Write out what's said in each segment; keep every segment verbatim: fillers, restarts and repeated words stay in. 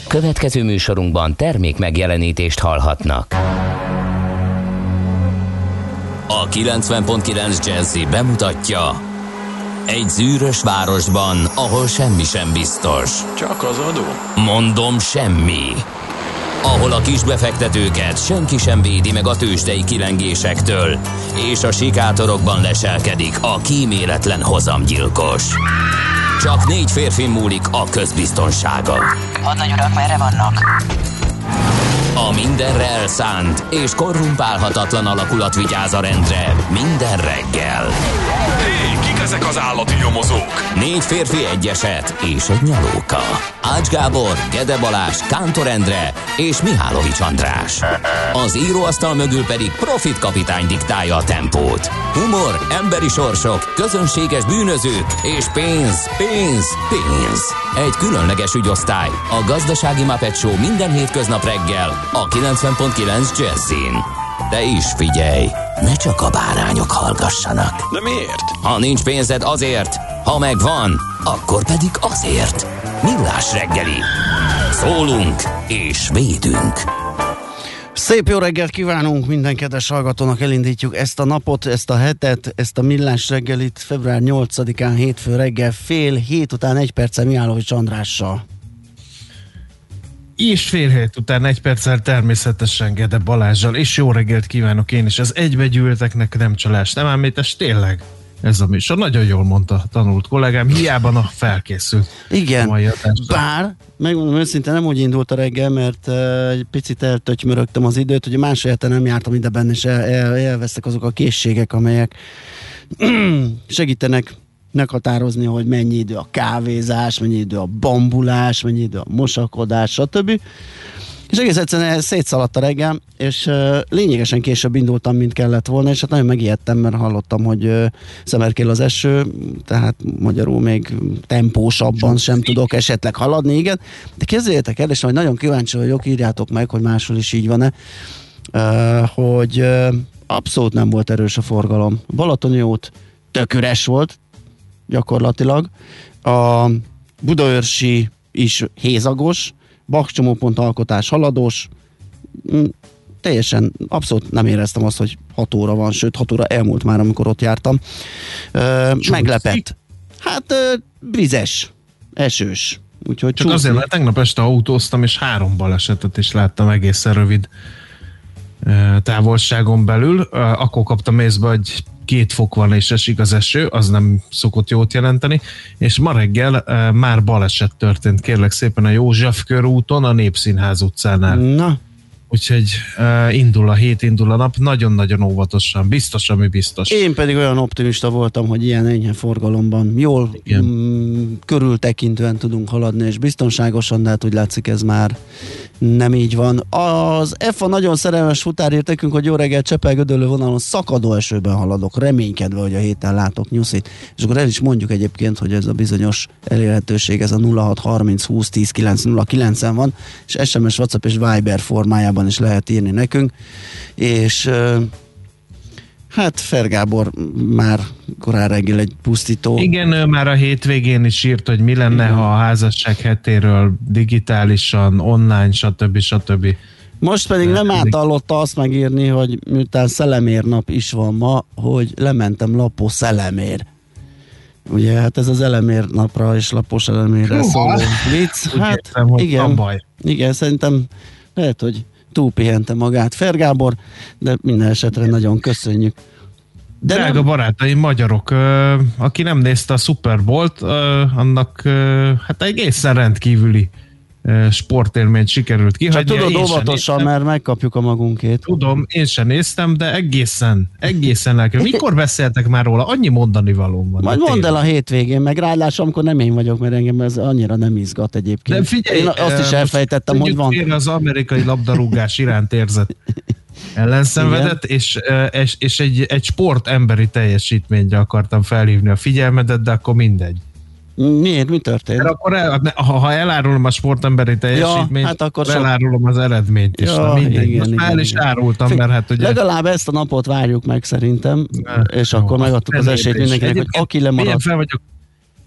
Következő műsorunkban termék megjelenítést hallhatnak. A kilencven pont kilenc Jazzy bemutatja: egy zűrös városban, ahol semmi sem biztos. Csak az adó? Mondom, semmi. Ahol a kisbefektetőket senki sem védi meg a tőzsdei kilengésektől, és a sikátorokban leselkedik a kíméletlen hozamgyilkos. Csak négy férfi múlik a közbiztonsága. Hadnagy urak, merre vannak? A mindenre elszánt és korrumpálhatatlan alakulat vigyáz a rendre minden reggel. Hé, kik ezek az állati nyomozók? Négy férfi, egy eset és egy nyalóka. Ács Gábor, Gede Balázs, Kántor Endre és Mihálovics András. Az íróasztal mögül pedig Profit kapitány diktálja a tempót. Humor, emberi sorsok, közönséges bűnözők és pénz, pénz, pénz. Egy különleges ügyosztály, a Gazdasági Muppet Show minden hétköznap reggel a kilencven pont kilenc Jazzin. De is figyelj, ne csak a bárányok hallgassanak. De miért? Ha nincs pénzed, azért, ha megvan, akkor pedig azért. Millás reggeli. Szólunk és védünk. Szép jó reggelt kívánunk minden kedves hallgatónak, elindítjuk ezt a napot, ezt a hetet, ezt a Millás reggelit február nyolcadikán hétfő reggel fél hét után egy perccel Mihálovics Andrással. És fél hét után egy perccel természetesen Gede Balázsjal, és jó reggelt kívánok én is. Ez egybegyűlteknek nem csalás, nem ámítés, tényleg ez a műsor. Nagyon jól mondta tanult kollégám, hiába a felkészült. Igen, bár megmondom őszintén, nem úgy indult a reggel, mert uh, egy picit eltötymörögtem az időt, hogy a másfél hete nem jártam ide benne, és el, el, elvesztek azok a készségek, amelyek segítenek meghatározni, hogy mennyi idő a kávézás, mennyi idő a bambulás, mennyi idő a mosakodás, stb. És egész egyszerűen szétszaladt a reggel, és uh, lényegesen később indultam, mint kellett volna, és hát nagyon megijedtem, mert hallottam, hogy uh, szemerkél az eső, tehát magyarul még tempósabban sem tudok esetleg haladni, igen. De képzeljétek el, és majd nagyon kíváncsi vagyok, írjátok meg, hogy máshol is így van-e, uh, hogy uh, abszolút nem volt erős a forgalom. Balatoni út tök üres volt, gyakorlatilag. A budaörsi is hézagos, bakcsomópont alkotás haladós, teljesen abszolút nem éreztem azt, hogy hat óra van, sőt hat óra elmúlt már, amikor ott jártam. Ö, meglepett. Hát ö, vizes, esős. Úgyhogy csak csúszik. Azért, mert tegnap este autóztam, és három balesetet is láttam egészen rövid távolságon belül. Akkor kaptam észbe, hogy két fok van és esik az eső, az nem szokott jót jelenteni, és ma reggel uh, már baleset történt, kérlek szépen a József körúton, a Népszínház utcánál. Na. Úgyhogy uh, indul a hét, indul a nap, nagyon-nagyon óvatosan, biztos, ami biztos. Én pedig olyan optimista voltam, hogy ilyen enyhe forgalomban jól mm, körültekintően tudunk haladni, és biztonságosan, de hát úgy látszik, ez már nem így van. Az ef á nagyon szerelmes futár írt nekünk, hogy jó reggel, Csepel-Gödöllő vonalon szakadó esőben haladok, reménykedve, hogy a héten látok nyuszit. És akkor el is mondjuk egyébként, hogy ez a bizonyos elérhetőség, ez a nulla hat harminc húsz tíz kilenc nulla kilencen van, és es em es, WhatsApp és Viber formájában is lehet írni nekünk, és hát Fer Gábor már korán reggel egy pusztító. Igen, ő már a hétvégén is írt, hogy mi lenne, igen, ha a házasság hetéről digitálisan, online, stb. stb. Most pedig nem átallotta azt megírni, hogy miután Szelemér nap is van ma, hogy lementem Lapó Szelemér. Ugye, hát ez az Elemér napra és Lapos Elemérre szóló vicc. Hát értem, igen, baj. igen, szerintem lehet, hogy túlpihente magát Fer Gábor, de minden esetre nagyon köszönjük. De drága nem... barátaim, magyarok, ö, aki nem nézte a Super Bowl-t, ö, annak ö, hát egészen rendkívüli ö, sportélményt sikerült kihagyni. Csak tudod óvatosan, mert megkapjuk a magunkét. Tudom, én sem néztem, de egészen, egészen lelkem. Mikor beszéltek már róla? Annyi mondani valóm van. Majd mondd el a hétvégén, meg ráadásul, amikor nem én vagyok, mert engem ez annyira nem izgat egyébként. De figyelj, én azt is elfejtettem, hogy van. Az amerikai labdarúgás iránt érzett ellenszenvedett, és, és, és egy, egy sportemberi teljesítményre akartam felhívni a figyelmedet, de akkor mindegy. Miért? Mi történt? De akkor el, ha, ha elárulom a sportemberi teljesítményt, ja, hát akkor sok... elárulom az eredményt is. Ja, mindegy. Igen, most igen, el is igen. árultam, mert hát ugye... Legalább ezt a napot várjuk meg szerintem, ne, és jó, akkor megadtuk az esélyt mindenkinek, hogy aki lemarad... Fel vagyok,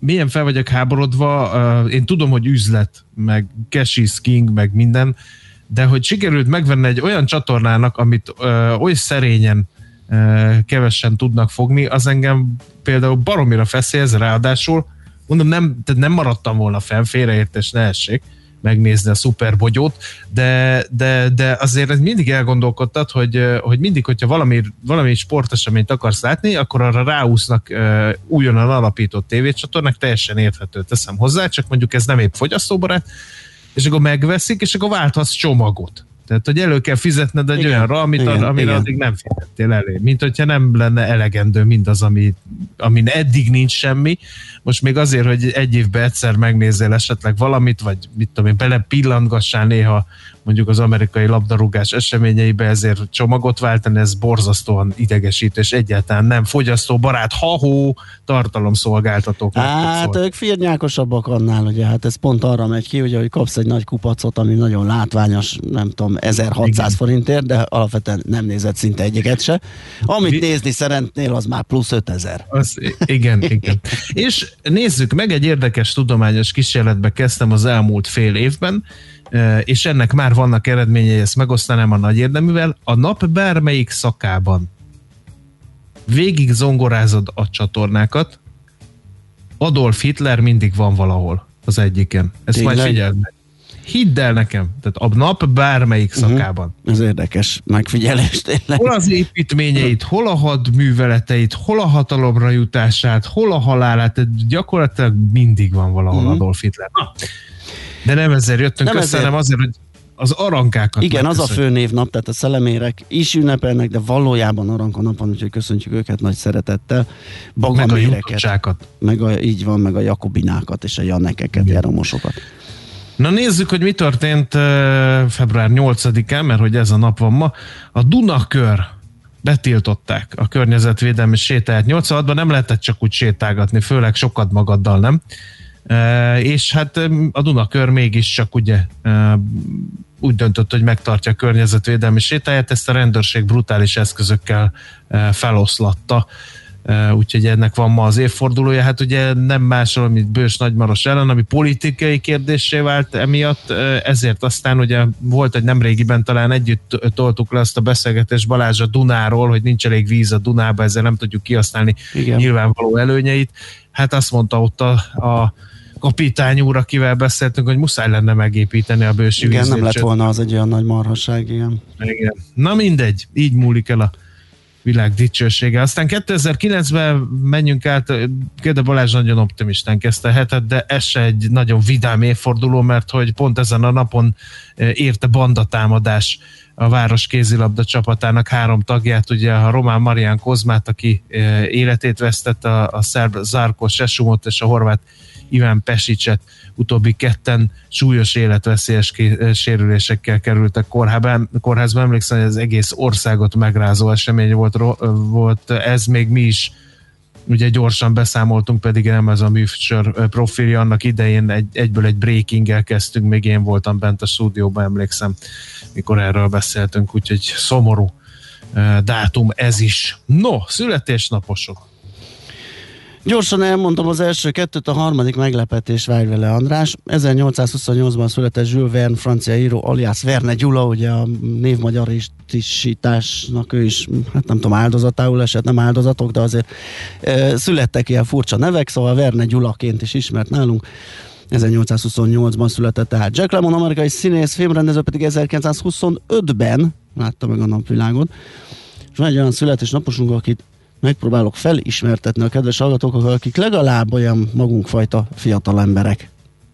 milyen fel vagyok háborodva, uh, én tudom, hogy üzlet, meg cash is king, meg minden, de hogy sikerült megvenni egy olyan csatornának, amit uh, oly szerényen uh, kevesen tudnak fogni, az engem például baromira feszélyez, ráadásul mondom, nem, tehát nem maradtam volna fenn, félreértés ne essék, megnézni a szuperbogyót, de, de, de azért ez mindig elgondolkodtat, hogy, hogy mindig, hogyha valami, valami sporteseményt akarsz látni, akkor arra ráúsznak uh, újonnan alapított tévécsatornák, teljesen érthető, teszem hozzá, csak mondjuk ez nem épp fogyasztóbarát, és akkor megveszik, és akkor válthatsz csomagot. Tehát, hogy elő kell fizetned egy igen, olyanra, amit igen, amire igen. addig nem fizettél elő. Mint hogyha nem lenne elegendő mindaz, ami, amin eddig nincs semmi. Most még azért, hogy egy évben egyszer megnézzél esetleg valamit, vagy mit tudom én, bele pillantgassál néha mondjuk az amerikai labdarúgás eseményeibe, ezért csomagot váltani, ez borzasztóan idegesít, és egyáltalán nem fogyasztóbarát, ha-hó tartalomszolgáltatók. Hát ők firnyákosabbak annál, ugye, hát ez pont arra megy ki, ugye, hogy kapsz egy nagy kupacot, ami nagyon látványos, nem tudom, ezerhatszáz igen. forintért, de alapvetően nem nézett szinte egyiket se. Amit Vi... nézni szeretnél, az már plusz ötezer. Az, igen, igen. És nézzük meg, egy érdekes tudományos kísérletbe kezdtem az elmúlt fél évben, és ennek már vannak eredményei, ezt megosztanám a nagy érdeművel. A nap bármelyik szakában végig zongorázod a csatornákat, Adolf Hitler mindig van valahol az egyiken. Ezt tényleg? Majd figyeld meg. Hidd el nekem, tehát a nap bármelyik uh-huh. szakában. Ez érdekes megfigyelés tényleg. Hol az építményeit, hol a hadműveleteit, hol a hatalomra jutását, hol a halálát, tehát gyakorlatilag mindig van valahol uh-huh. Adolf Hitler. Na, de nem ezzel jöttünk nem össze, ezért. hanem azért, hogy az arankákat. Igen, az a főnévnap, tehát a szelemérek is ünnepelnek, de valójában aranka nap van, úgyhogy köszöntjük őket nagy szeretettel. Bagaméreket. Meg a, így van, meg a jakobinákat és a janekeket, járomosokat. Na nézzük, hogy mi történt uh, február nyolcadikán, mert hogy ez a nap van ma. A Dunakör betiltották a környezetvédelmi sétáját. nyolcvanhatban nem lehetett csak úgy sétálgatni, főleg sokat magaddal, nem? Uh, és hát a Dunakör mégiscsak ugye uh, úgy döntött, hogy megtartja a környezetvédelmi sétáját, ezt a rendőrség brutális eszközökkel uh, feloszlatta. Uh, úgyhogy ennek van ma az évfordulója. Hát ugye nem másról, mint Bős Nagymaros ellen, ami politikai kérdéssé vált emiatt, uh, ezért aztán ugye volt egy nemrégiben, talán együtt toltuk le azt a beszélgetést Balázs a Dunáról, hogy nincs elég víz a Dunába, ezzel nem tudjuk kihasználni igen. nyilvánvaló előnyeit. Hát azt mondta ott a, a kapitány úr, akivel beszéltünk, hogy muszáj lenne megépíteni a bősi igen, vízét. nem lett volna az egy olyan nagy marhasság, igen. igen. Na mindegy, így múlik el a világ dicsősége. Aztán kétezer-kilencben menjünk át, Gede Balázs nagyon optimistán kezdte a hetet, de ez se egy nagyon vidám évforduló, mert hogy pont ezen a napon érte bandatámadás a város kézilabda csapatának három tagját, ugye a román Marián Kozmát, aki életét vesztette, a, a szerb Zárko Sesumot és a horvát Iván Pesicset, utóbbi ketten súlyos életveszélyes sérülésekkel kerültek kórházba. Kórházba emlékszem, hogy az egész országot megrázó esemény volt, volt ez, még mi is ugye gyorsan beszámoltunk, pedig nem ez a műsor profilja, annak idején egy, egyből egy breaking-el kezdtünk, még én voltam bent a stúdióban, emlékszem, mikor erről beszéltünk, úgyhogy szomorú dátum ez is. No, születésnaposok. Gyorsan elmondom az első kettőt, a harmadik meglepetés, várj vele András. ezernyolcszázhuszonnyolcban született Jules Verne, francia író, alias Verne Gyula, ugye a névmagyarisításnak ő is, hát nem tudom, áldozatául esett, nem áldozatok, de azért e, születtek ilyen furcsa nevek, szóval Verne Gyulaként is ismert nálunk. ezernyolcszázhuszonnyolcban született tehát Jack Lemmon, amerikai színész, filmrendező pedig ezerkilencszázhuszonötben látta meg a napvilágot. És van egy olyan születésnaposunk, akit megpróbálok felismertetni a kedves hallgatókkal, akik legalább olyan magunkfajta fiatal emberek.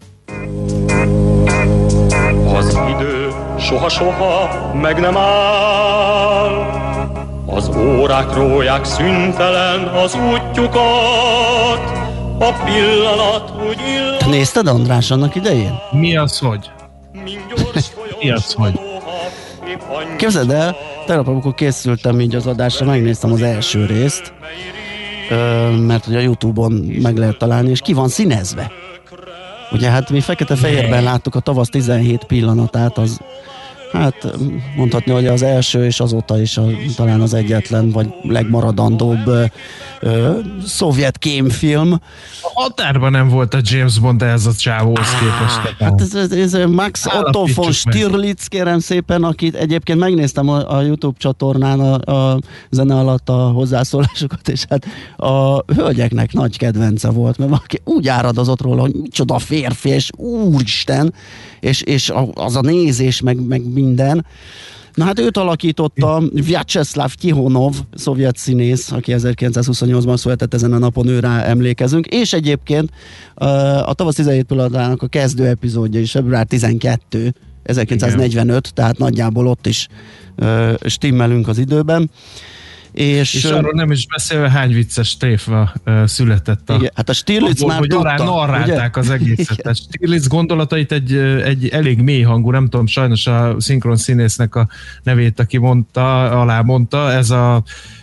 Az idő soha-soha meg nem áll, az órák róják szüntelen az útjukat, a pillanat úgy ill... Nézted, András, annak idején? Mi az, hogy? Mi az, hogy? Képzeld el, tegnap, amikor készültem így az adásra, megnéztem az első részt, mert ugye a YouTube-on meg lehet találni, és ki van színezve. Ugye hát mi fekete-fehérben láttuk a tavasz tizenhét pillanatát, az hát mondhatni, hogy az első és azóta is a, talán az egyetlen, vagy legmaradandóbb ö, ö, szovjet kémfilm. A határban nem volt a James Bond ehhez a csávóhoz képest. Hát ez, ez, ez Max Otto von Stirlitz, kérem szépen, akit egyébként megnéztem a, a YouTube csatornán a, a zene alatt a hozzászólásokat, és hát a hölgyeknek nagy kedvence volt, mert valaki úgy áradozott róla, hogy micsoda férfi, és úristen, és, és az a nézés, meg, meg minden. Na hát őt alakította Vyacheslav Tihonov, szovjet színész, aki ezerkilencszázhuszonnyolcban született, ezen a napon őrá emlékezünk, és egyébként a Tavasz tizenhét pillanatának a kezdő epizódja is február tizenkettő, ezerkilencszáznegyvenöt, igen. Tehát nagyjából ott is stimmelünk az időben. És, és arról nem is beszélve, hány vicces tréfa uh, született a... Igen, hát a Stirlitz már hogy tudta, narrálták ugye? Az egészet. Tehát Stirlitz gondolatait egy, egy elég mély hangú, nem tudom, sajnos a szinkron színésznek a nevét, aki mondta, alá mondta, ez a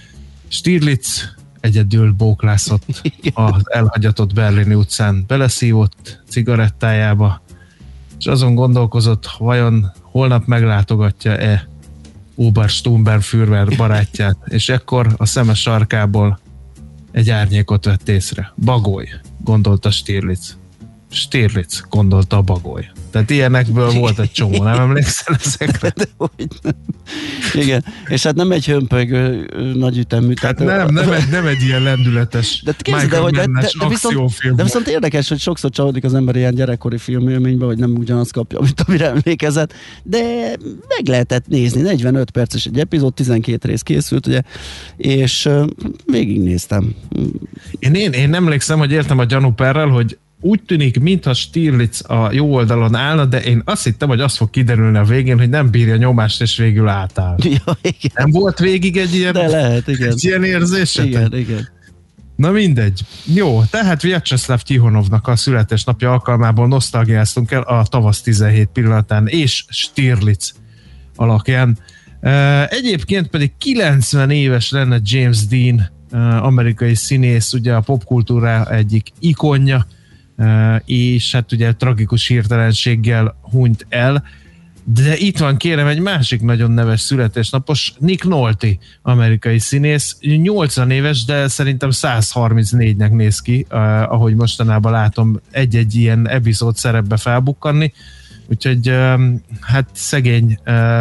Stirlitz egyedül bóklászott az elhagyatott berlini utcán, beleszívott cigarettájába, és azon gondolkozott, vajon holnap meglátogatja-e Oberstubenführer barátját, és ekkor a szeme sarkából egy árnyékot vett észre. Bagoly, gondolta Stirlitz. Stirlitz, gondolta a bagoly. Tehát ilyenekből volt egy csomó, nem emlékszel ezekre? De hogy nem. Igen, és hát nem egy hömpögő nagy ütemű. Hát nem, nem egy, nem egy ilyen lendületes de, képzeld, de, hogy de, de, de, viszont, de viszont érdekes, hogy sokszor csalódik az ember ilyen gyerekkori filmélményben, hogy nem ugyanazt kapja, mint amire emlékezett, de meg lehetett nézni. negyvenöt perces egy epizód, tizenkét rész készült, ugye, és uh, végignéztem. Én, én, én emlékszem, hogy értem a gyanúperrel, hogy úgy tűnik, mintha Stirlitz a jó oldalon állna, de én azt hittem, hogy azt fog kiderülni a végén, hogy nem bírja nyomást, és végül átáll. Ja, igen. Nem volt végig egy ilyen, de lehet, igen. Egy ilyen érzése? Igen, igen. Na mindegy. Jó, tehát Vyacheslav Tihonovnak a születésnapja alkalmából nosztalgiáztunk el a Tavasz tizenhét pillanatán és Stirlitz alakján. Egyébként pedig kilencven éves lenne James Dean, amerikai színész, ugye a popkultúra egyik ikonja, és hát ugye tragikus hirtelenséggel hunyt el, de itt van kérem egy másik nagyon neves születésnapos, Nick Nolte, amerikai színész, nyolcvan éves, de szerintem száz harmincnégynek néz ki, ahogy mostanában látom egy-egy ilyen epizód szerepbe felbukkanni, úgyhogy hát szegény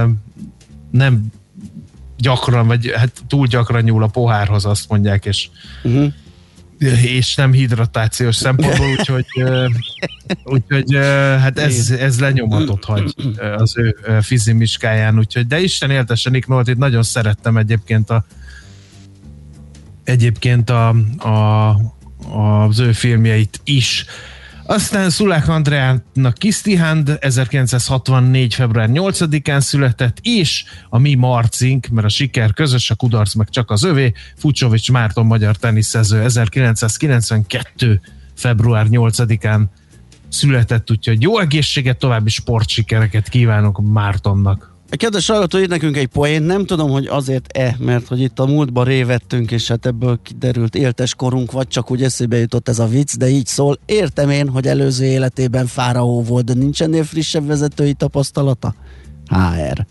nem gyakran, vagy hát túl gyakran nyúl a pohárhoz, azt mondják, és uh-huh. és nem hidratációs szempontból, úgyhogy, úgyhogy hát ez, ez lenyomatot hagy az ő fizimiskáján, úgyhogy de Isten éltesse Nick Nolte-t, nagyon szerettem egyébként a egyébként a, a, az ő filmjeit is. Aztán Szulák Andreának Kisztihand ezerkilencszázhatvannégy. február nyolcadikán született, és a mi Marcink, mert a siker közös, a kudarc meg csak az övé, Fucsovics Márton magyar teniszező ezerkilencszázkilencvenkettő. február nyolcadikán született, úgyhogy jó egészséget, további sportsikereket kívánok Mártonnak. Kedves hallgató, írt nekünk egy poént, nem tudom, hogy azért-e, mert hogy itt a múltban révettünk, és hát ebből kiderült éltes korunk, vagy csak úgy eszébe jutott ez a vicc, de így szól. Értem én, hogy előző életében fáraó volt, de nincs ennél frissebb vezetői tapasztalata? há er.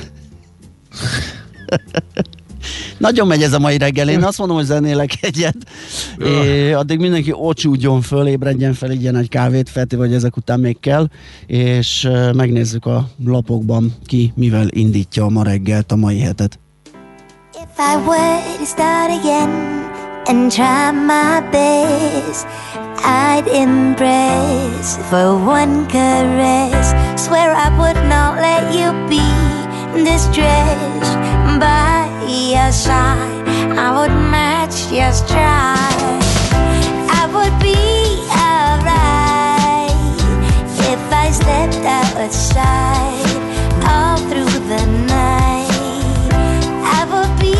Nagyon megy ez a mai reggel, én azt mondom, hogy zenélek egyet, é, addig mindenki ocsúdjon föl, ébredjen fel, igyen egy kávét, Feti, vagy ezek után még kell, és megnézzük a lapokban ki mivel indítja a ma reggelt, a mai hetet. If I were to start again and try my best, I'd embrace for one caress, swear I would not let you be distressed by your side, I would match your stride. I would be alright if I stepped outside all through the night. I would be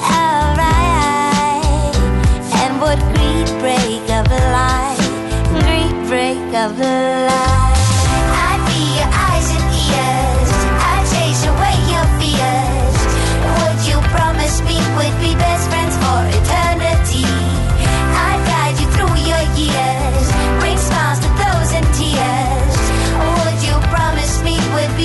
alright and would greet break of light, greet break of light. I'd be your eyes and ears, I'd chase away your fears. Would you promise me we'd be best friends for eternity? I'd guide you through your years, bring smiles to those in tears. Would you promise me we'd be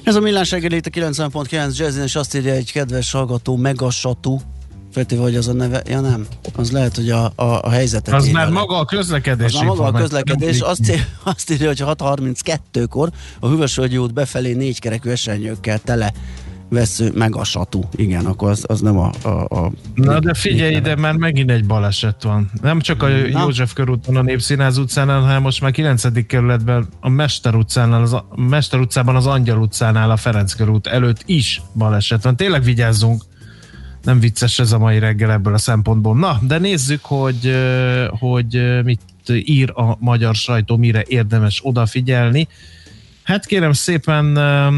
Ez a Millás reggeli itt a kilencven pont kilenc Jazzin, és azt írja egy kedves hallgató, Megasatú, feltéve, hogy az a neve, ja nem, az lehet, hogy a, a, a helyzetet az írja. már maga a közlekedés. Az már maga a közlekedés, azt, azt írja, hogy hat harminckettőkor a Hűvösvölgyi út befelé négykerekű esernyőkkel tele vesző Megasatú. Igen, akkor az, az nem a... a, a Na de figyelj ide, már megint egy baleset van. Nem csak a Na. József körúton, a Népszínház utcánál, hanem most már kilencedik kerületben a Mester utcánál, az, a Mester utcában az Angyal utcánál a Ferenc körút előtt is baleset van. Tényleg vigyázzunk. Nem vicces ez a mai reggel ebből a szempontból. Na, de nézzük, hogy, hogy mit ír a magyar sajtó, mire érdemes odafigyelni. Hát kérem szépen,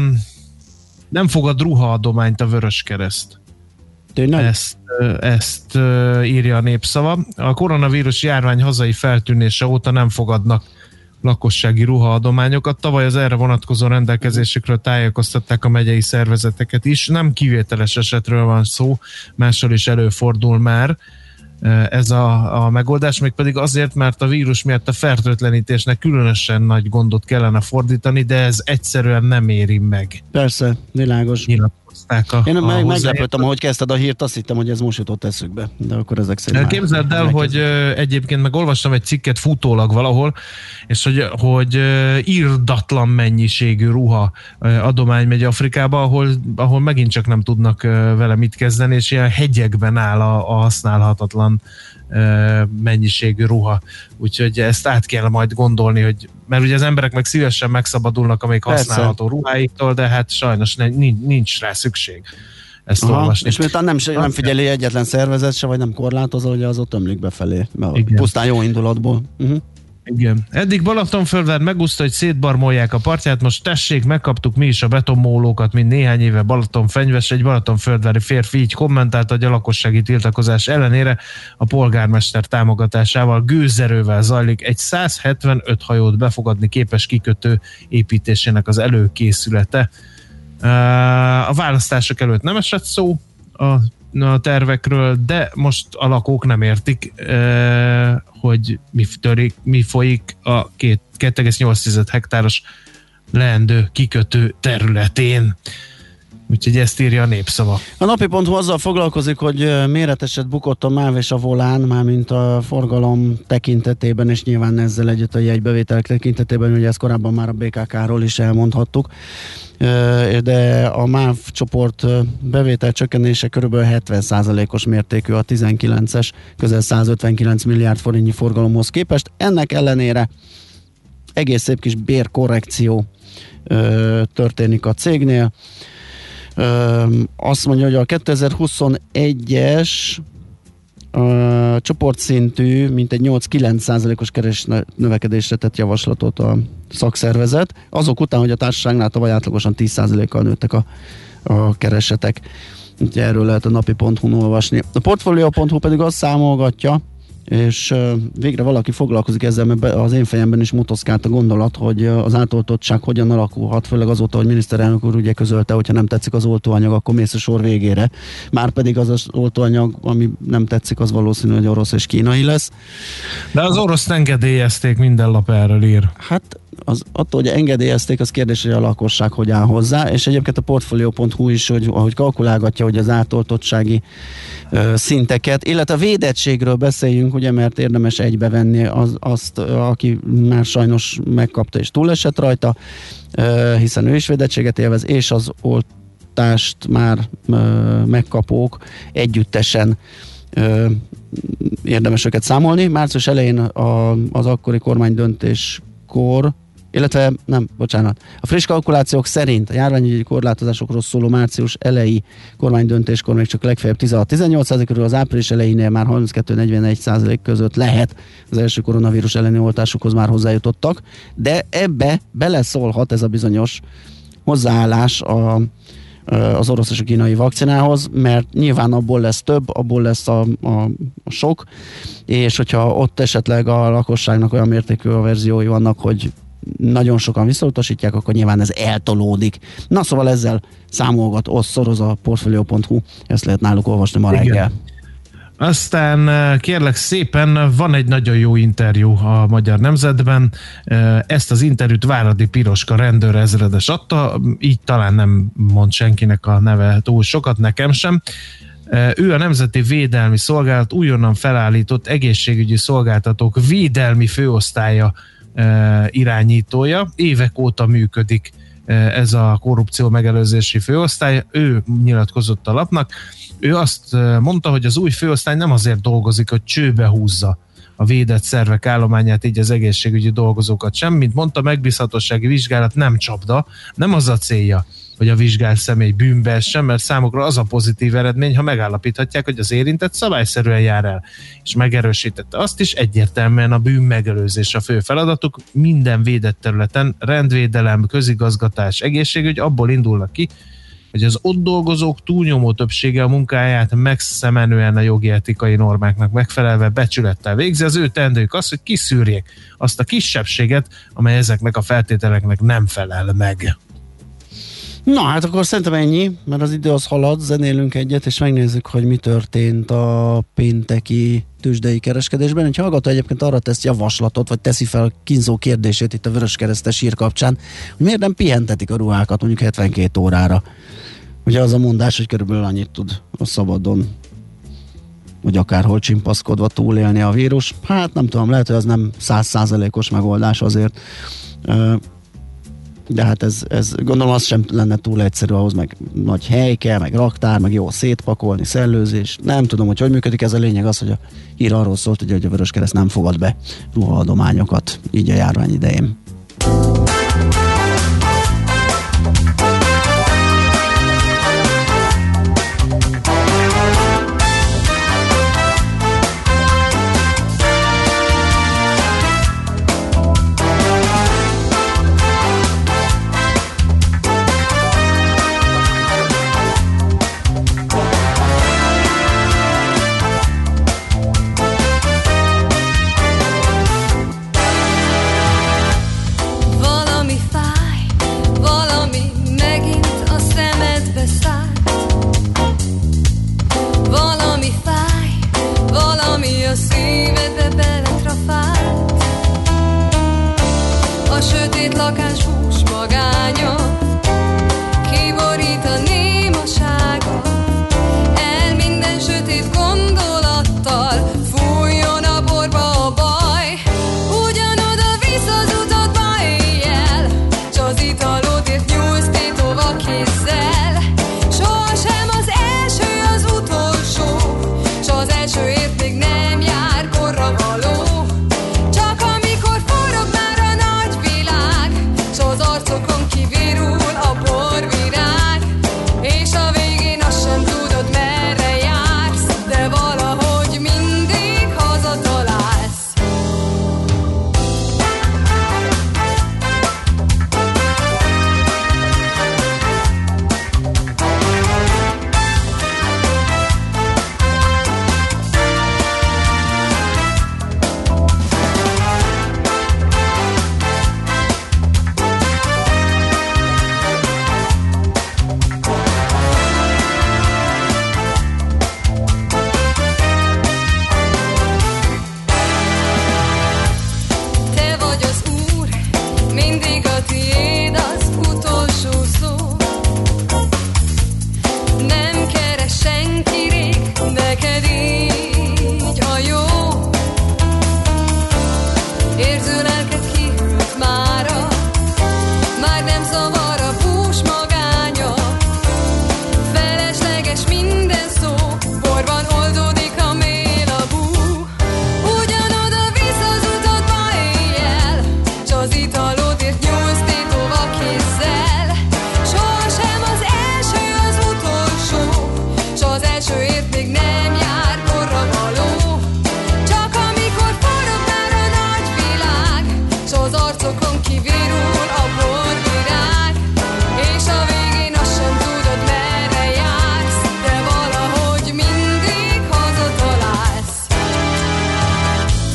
nem fogad ruhaadományt a Vöröskereszt. Tényleg? Ezt, ezt írja a Népszava. A koronavírus járvány hazai feltűnése óta nem fogadnak lakossági ruhaadományokat. Tavaly az erre vonatkozó rendelkezésekről tájékoztatták a megyei szervezeteket is. Nem kivételes esetről van szó, máshol is előfordul már ez a, a megoldás, mégpedig azért, mert a vírus miatt a fertőtlenítésnek különösen nagy gondot kellene fordítani, de ez egyszerűen nem éri meg. Persze, világos. Nyilatkozták a, Én a meg meglepődtem, ahogy kezdted a hírt, azt hittem, hogy ez most jutott eszükbe, de akkor ezek szerint képzeld el, hogy uh, egyébként meg olvastam egy cikket futólag valahol, és hogy, hogy uh, irdatlan mennyiségű ruha uh, adomány megy Afrikába, ahol, ahol megint csak nem tudnak uh, vele mit kezdeni, és ilyen hegyekben áll a, a használhatatlan uh, mennyiségű ruha. Úgyhogy ezt át kell majd gondolni, hogy mert ugye az emberek meg szívesen megszabadulnak a még használható ruháiktól, de hát sajnos ne, nincs, nincs rá szükség ezt Aha, olvasni. és miután nem, nem figyeli egyetlen szervezet se, vagy nem korlátozol, hogy az ott ömlik befelé, pusztán jó indulatból. Uh-huh. Igen. Eddig Balatonföldvár megúszta, hogy szétbarmolják a partját, most tessék, megkaptuk mi is a betonmólókat, mint néhány éve Balatonfenyves. Egy balatonföldvári férfi így kommentálta, hogy a lakossági tiltakozás ellenére a polgármester támogatásával gőzerővel zajlik egy száz hetvenöt hajót befogadni képes kikötő építésének az előkészülete. A választások előtt nem esett szó a, a tervekről, de most a lakók nem értik, hogy mi, törik, mi folyik a két egész nyolc hektáros leendő kikötő területén. Úgyhogy ezt írja a Népszava. A napi.hu azzal foglalkozik, hogy méreteset bukott a MÁV és a Volán, mármint a forgalom tekintetében, és nyilván ezzel együtt a jegybevételek tekintetében, ugye ezt korábban már a bé ká ká-ról is elmondhattuk, de a MÁV csoport bevétel csökkenése körülbelül hetven százalékos mértékű a tizenkilences, közel százötvenkilenc milliárd forintnyi forgalomhoz képest. Ennek ellenére egész szép kis bérkorrekció történik a cégnél. Ö, azt mondja, hogy a kétezer-huszonegyes ö, csoportszintű mintegy nyolc-kilenc százalékos keres növekedésre tett javaslatot a szakszervezet, azok után, hogy a társaságnál tavaly átlagosan tíz százalékkal nőttek a, a keresetek. Úgyhogy erről lehet a napi.hu-n olvasni. A portfolio.hu pedig azt számolgatja, és végre valaki foglalkozik ezzel, mert az én fejemben is motoszkált a gondolat, hogy az átoltottság hogyan alakulhat, főleg azóta, hogy miniszterelnök úr ugye közölte, hogyha nem tetszik az oltóanyag, akkor mész a sor végére. Márpedig az az oltóanyag, ami nem tetszik, az valószínű, hogy orosz és kínai lesz. De az oroszt engedélyezték, minden lap erről ír. Hát az, attól, hogy engedélyezték, az kérdés, hogy a lakosság hogy áll hozzá, és egyébként a portfolio.hu is, hogy, ahogy kalkulálgatja, hogy az átoltottsági ö, szinteket, illetve a védettségről beszéljünk, ugye, mert érdemes egybevenni az, azt, aki már sajnos megkapta és túlesett rajta, ö, hiszen ő is védettséget élvez, és az oltást már ö, megkapók együttesen ö, érdemes őket számolni. Március elején a, az akkori kormány döntéskor, illetve nem, bocsánat, a friss kalkulációk szerint a járványügyi korlátozásokról szóló március elejé kormánydöntéskor még csak legfeljebb tizenhat-tizennyolc százalék körül, az április elejénél már harminckettő-negyvenegy százalék között lehet az első koronavírus elleni oltásokhoz már hozzájutottak, de ebbe beleszólhat ez a bizonyos hozzáállás a az orosz és a kínai vakcinához, mert nyilván abból lesz több, abból lesz a, a, a sok, és hogyha ott esetleg a lakosságnak olyan mértékű a verziói vannak, hogy nagyon sokan visszautasítják, akkor nyilván ez eltolódik. Na szóval ezzel számolgat, osz, szoroz a portfolio.hu, ezt lehet náluk olvasni ma reggel. Aztán kérlek szépen, van egy nagyon jó interjú a Magyar Nemzetben. Ezt az interjút Váradi Piroska rendőrezredes adta, így talán nem mond senkinek a neve túl sokat, nekem sem. Ő a Nemzeti Védelmi Szolgálat újonnan felállított egészségügyi szolgáltatók védelmi főosztálya irányítója. Évek óta működik ez a korrupció megelőzési főosztály. Ő nyilatkozott a lapnak. Ő azt mondta, hogy az új főosztály nem azért dolgozik, hogy csőbe húzza a védett szervek állományát, így az egészségügyi dolgozókat sem. Mint mondta, megbízhatósági vizsgálat nem csapda, nem az a célja, hogy a vizsgált személy bűnbe essen, mert számukra az a pozitív eredmény, ha megállapíthatják, hogy az érintett szabályszerűen jár el. És megerősítette azt is, egyértelműen a bűn megelőzés a fő feladatuk. Minden védett területen, rendvédelem, közigazgatás, egészségügy abból indulnak ki, hogy az ott dolgozók túlnyomó többsége a munkáját megszemenően a jogi etikai normáknak megfelelve becsülettel végzi. Az ő teendők az, hogy kiszűrjék azt a kisebbséget, amely ezeknek a feltételeknek nem felel meg. Na, hát akkor szerintem ennyi, mert az idő az halad, zenélünk egyet, és megnézzük, hogy mi történt a pénteki tőzsdei kereskedésben. Egy hallgató egyébként arra tesz javaslatot, vagy teszi fel kínzó kérdését itt a Vöröskeresztes hír kapcsán, hogy miért nem pihentetik a ruhákat mondjuk hetvenkét órára. Ugye az a mondás, hogy körülbelül annyit tud a szabadon, vagy akárhol csimpaszkodva túlélni a vírus. Hát nem tudom, lehet, hogy az nem száz százalékos megoldás azért, de hát ez, ez gondolom az sem lenne túl egyszerű, ahhoz meg nagy hely kell, meg raktár, meg jó szétpakolni, szellőzés. Nem tudom, hogy hogy működik, ez a lényeg az, hogy a hír arról szólt, ugye, hogy a Vöröskereszt nem fogad be ruhaadományokat így a járvány idején.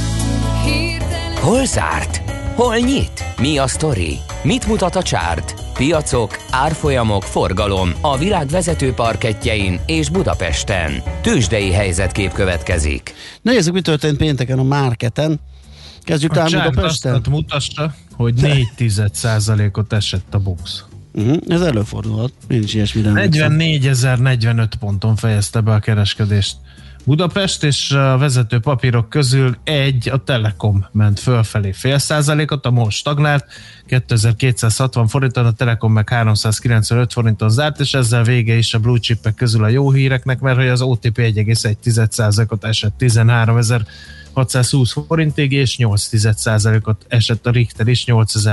Hol zárt? Hol nyit? Mi a sztori? Mit mutat a csárt? piacok, árfolyamok, forgalom a világ vezető parkettjein és Budapesten. Tőzsdei helyzetkép következik. Nézzük, mi történt pénteken a marketen. Kezdjük el Budapesten. Azt mutassa, hogy négy tized százalékot esett a BUX. Uh-huh, ez előfordulhat. Én is ilyesmire negyvennégyezer-negyvenöt ponton fejezte be a kereskedést Budapest, és a vezető papírok közül egy, a Telekom ment fölfelé fél százalékot, a MOL stagnált, kétezer-kétszázhatvan forinton, a Telekom meg háromszázkilencvenöt forinton zárt, és ezzel vége is a blue chipek közül a jó híreknek, mert hogy az o té pé egy egész egy százalékot esett tizenháromezer-hatszázhúsz forintig, és nyolc százalékot esett a Richter is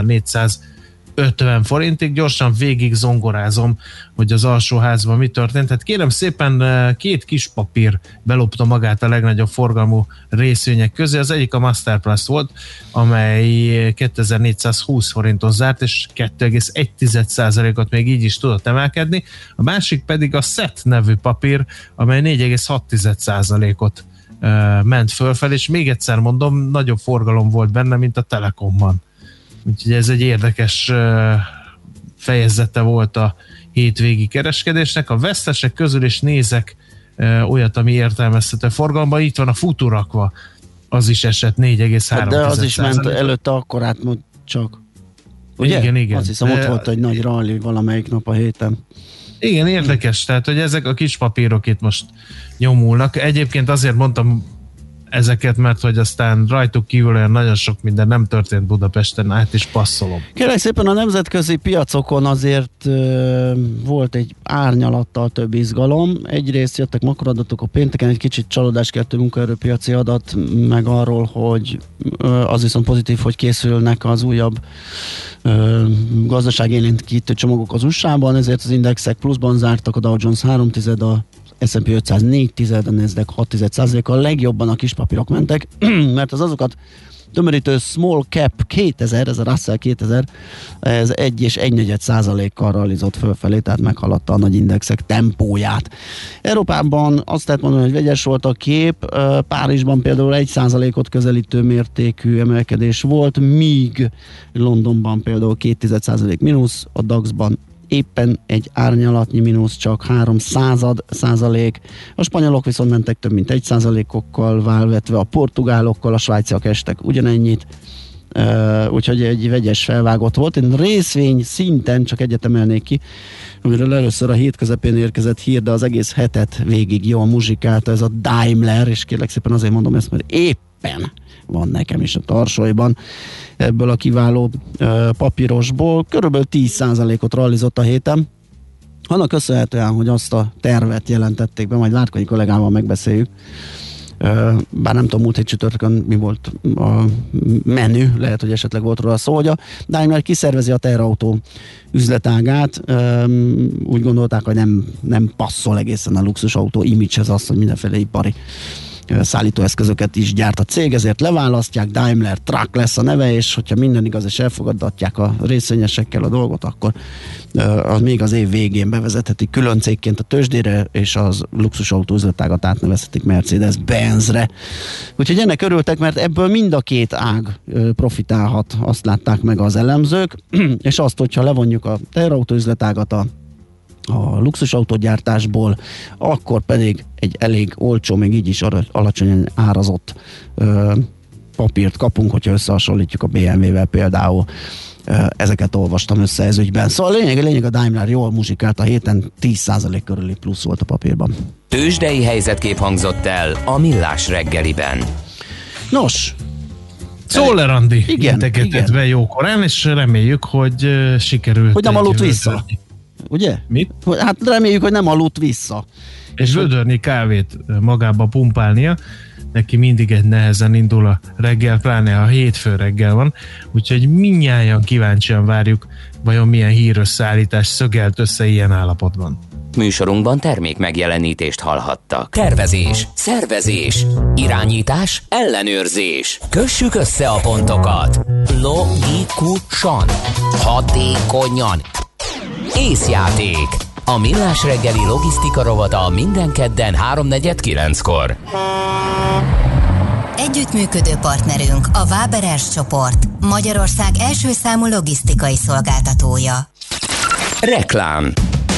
nyolcezer-négyszázötven forintig. Gyorsan végig zongorázom, hogy az alsóházban mi történt. Hát kérem szépen, két kis papír belopta magát a legnagyobb forgalmú részvények közé. Az egyik a Masterplast volt, amely kétezer-négyszázhúsz forinton zárt, és kettő egész egy százalékot még így is tudott emelkedni. A másik pedig a SET nevű papír, amely négy egész hat százalékot ment fölfelé, és még egyszer mondom, nagyobb forgalom volt benne, mint a Telekomban. Úgyhogy ez egy érdekes fejezete volt a hétvégi kereskedésnek. A vesztesek közül is nézek olyat, ami értelmezhető forgalomban. Itt van a Futurakva, az is esett négy egész három százalékot. De az is ment előtte akkor átmond csak. Ugye? Igen, igen. Azt hiszem, ott volt egy nagy rally valamelyik nap a héten. Igen, érdekes, tehát, hogy ezek a kis papírok itt most nyomulnak. Egyébként azért mondtam ezeket, mert hogy aztán rajtuk kívül olyan nagyon sok minden nem történt Budapesten, át is passzolom. Kérlek szépen, a nemzetközi piacokon azért ö, volt egy árnyalattal több izgalom. Egyrészt jöttek makroadatok a pénteken, egy kicsit csalódáskeltő munkaerőpiaci adat, meg arról, hogy ö, az viszont pozitív, hogy készülnek az újabb ö, gazdaságélénkítő csomagok az u es á-ban, ezért az indexek pluszban zártak, a Dow Jones három tized, a es and pé ötszáz négy tized, a Nasdaq hat százaléka, a legjobban a kispapírok mentek, mert az azokat tömörítő Small Cap kétezer, ez a Russell kétezer, ez egy és egy negyed százalékkal rallizott fölfelé, tehát meghaladta a nagy indexek tempóját. Európában azt lehet mondani, hogy vegyes volt a kép, Párizsban például egy százalékot közelítő mértékű emelkedés volt, míg Londonban például két tized százalék mínusz, a daxban éppen egy árnyalatnyi mínusz, csak három század százalék. A spanyolok viszont mentek több mint egy százalékokkal válvetve, a portugálokkal, a svájciak estek ugyanennyit, uh, úgyhogy egy vegyes felvágott volt. Én részvény szinten csak egyet emelnék ki, amiről először a hét közepén érkezett hír, de az egész hetet végig jól muzsikálta ez a Daimler, és kérlek szépen azért mondom ezt, mert éppen van nekem is a tarsolyban ebből a kiváló uh, papírosból. Körülbelül tíz százalékot rallizott a héten. Annak köszönhetően, hogy azt a tervet jelentették be, majd Várkonyi kollégával megbeszéljük. Uh, bár nem tudom, múlt hét csütörtökön mi volt a menü, lehet, hogy esetleg volt róla szó, hogy a Daimler kiszervezi a teherautó üzletágát. Um, úgy gondolták, hogy nem, nem passzol egészen a luxusautó imidzshez az, hogy mindenféle ipari szállítóeszközöket is gyárt a cég, ezért leválasztják, Daimler Truck lesz a neve, és hogyha minden igaz, és elfogadatják a részvényesekkel a dolgot, akkor az még az év végén bevezethetik külön cégként a tőzsdére, és az luxusautó üzletágat átnevezhetik Mercedes-Benzre. Úgyhogy ennek örültek, mert ebből mind a két ág profitálhat, azt látták meg az elemzők, és azt, hogyha levonjuk a teherautó üzletágat a a luxusautógyártásból, akkor pedig egy elég olcsó, még így is alacsonyan árazott ö, papírt kapunk, hogyha összehasonlítjuk a bé em vé-vel például. Ö, ezeket olvastam össze ez ügyben. Szóval a lényeg, a lényeg a Daimler jól muzsikált a héten, tíz százalék körüli plusz volt a papírban. Tőzsdei helyzetkép hangzott el a Millás reggeliben. Nos, Czoller Andi integetett be jókorán, és reméljük, hogy uh, sikerült. Hogy nem aludt vissza. Ugye? Mit? Hát reméljük, hogy nem aludt vissza. És vödörni kávét magába pumpálnia, neki mindig egy nehezen indul a reggel, pláne a hétfő reggel van, úgyhogy mindnyájan kíváncsian várjuk, vajon milyen hírösszeállítás szögelt össze ilyen állapotban. Műsorunkban termék megjelenítést hallhattak. Tervezés, szervezés, irányítás, ellenőrzés. Kössük össze a pontokat. Logikusan, hatékonyan. Észjáték. A Millás reggeli logisztika rovata minden kedden háromnegyed kilenckor. Együttműködő partnerünk a Waberers csoport, Magyarország első számú logisztikai szolgáltatója. Reklám.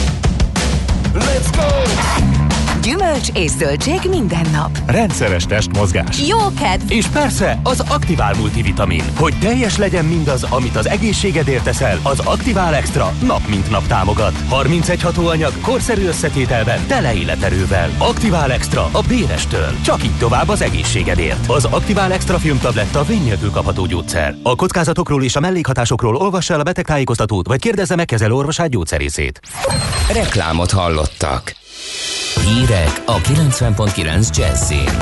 Let's go! Gyümölcs és zöldség minden nap. Rendszeres testmozgás. Jó kedv! És persze az Aktivál multivitamin. Hogy teljes legyen mindaz, amit az egészségedért teszel, az Aktivál Extra nap mint nap támogat. harmincegy hatóanyag, korszerű összetételben, tele életerővel. Aktivál Extra a Bérestől. Csak így tovább az egészségedért. Az Aktivál Extra filmtabletta vén nélkül kapható gyógyszer. A kockázatokról és a mellékhatásokról olvassa el a betegtájékoztatót, vagy kérdezze meg kezelő orvosát, gyógyszerészét. Reklámot hallottak. Hírek a kilencven pont kilenc Jazzin.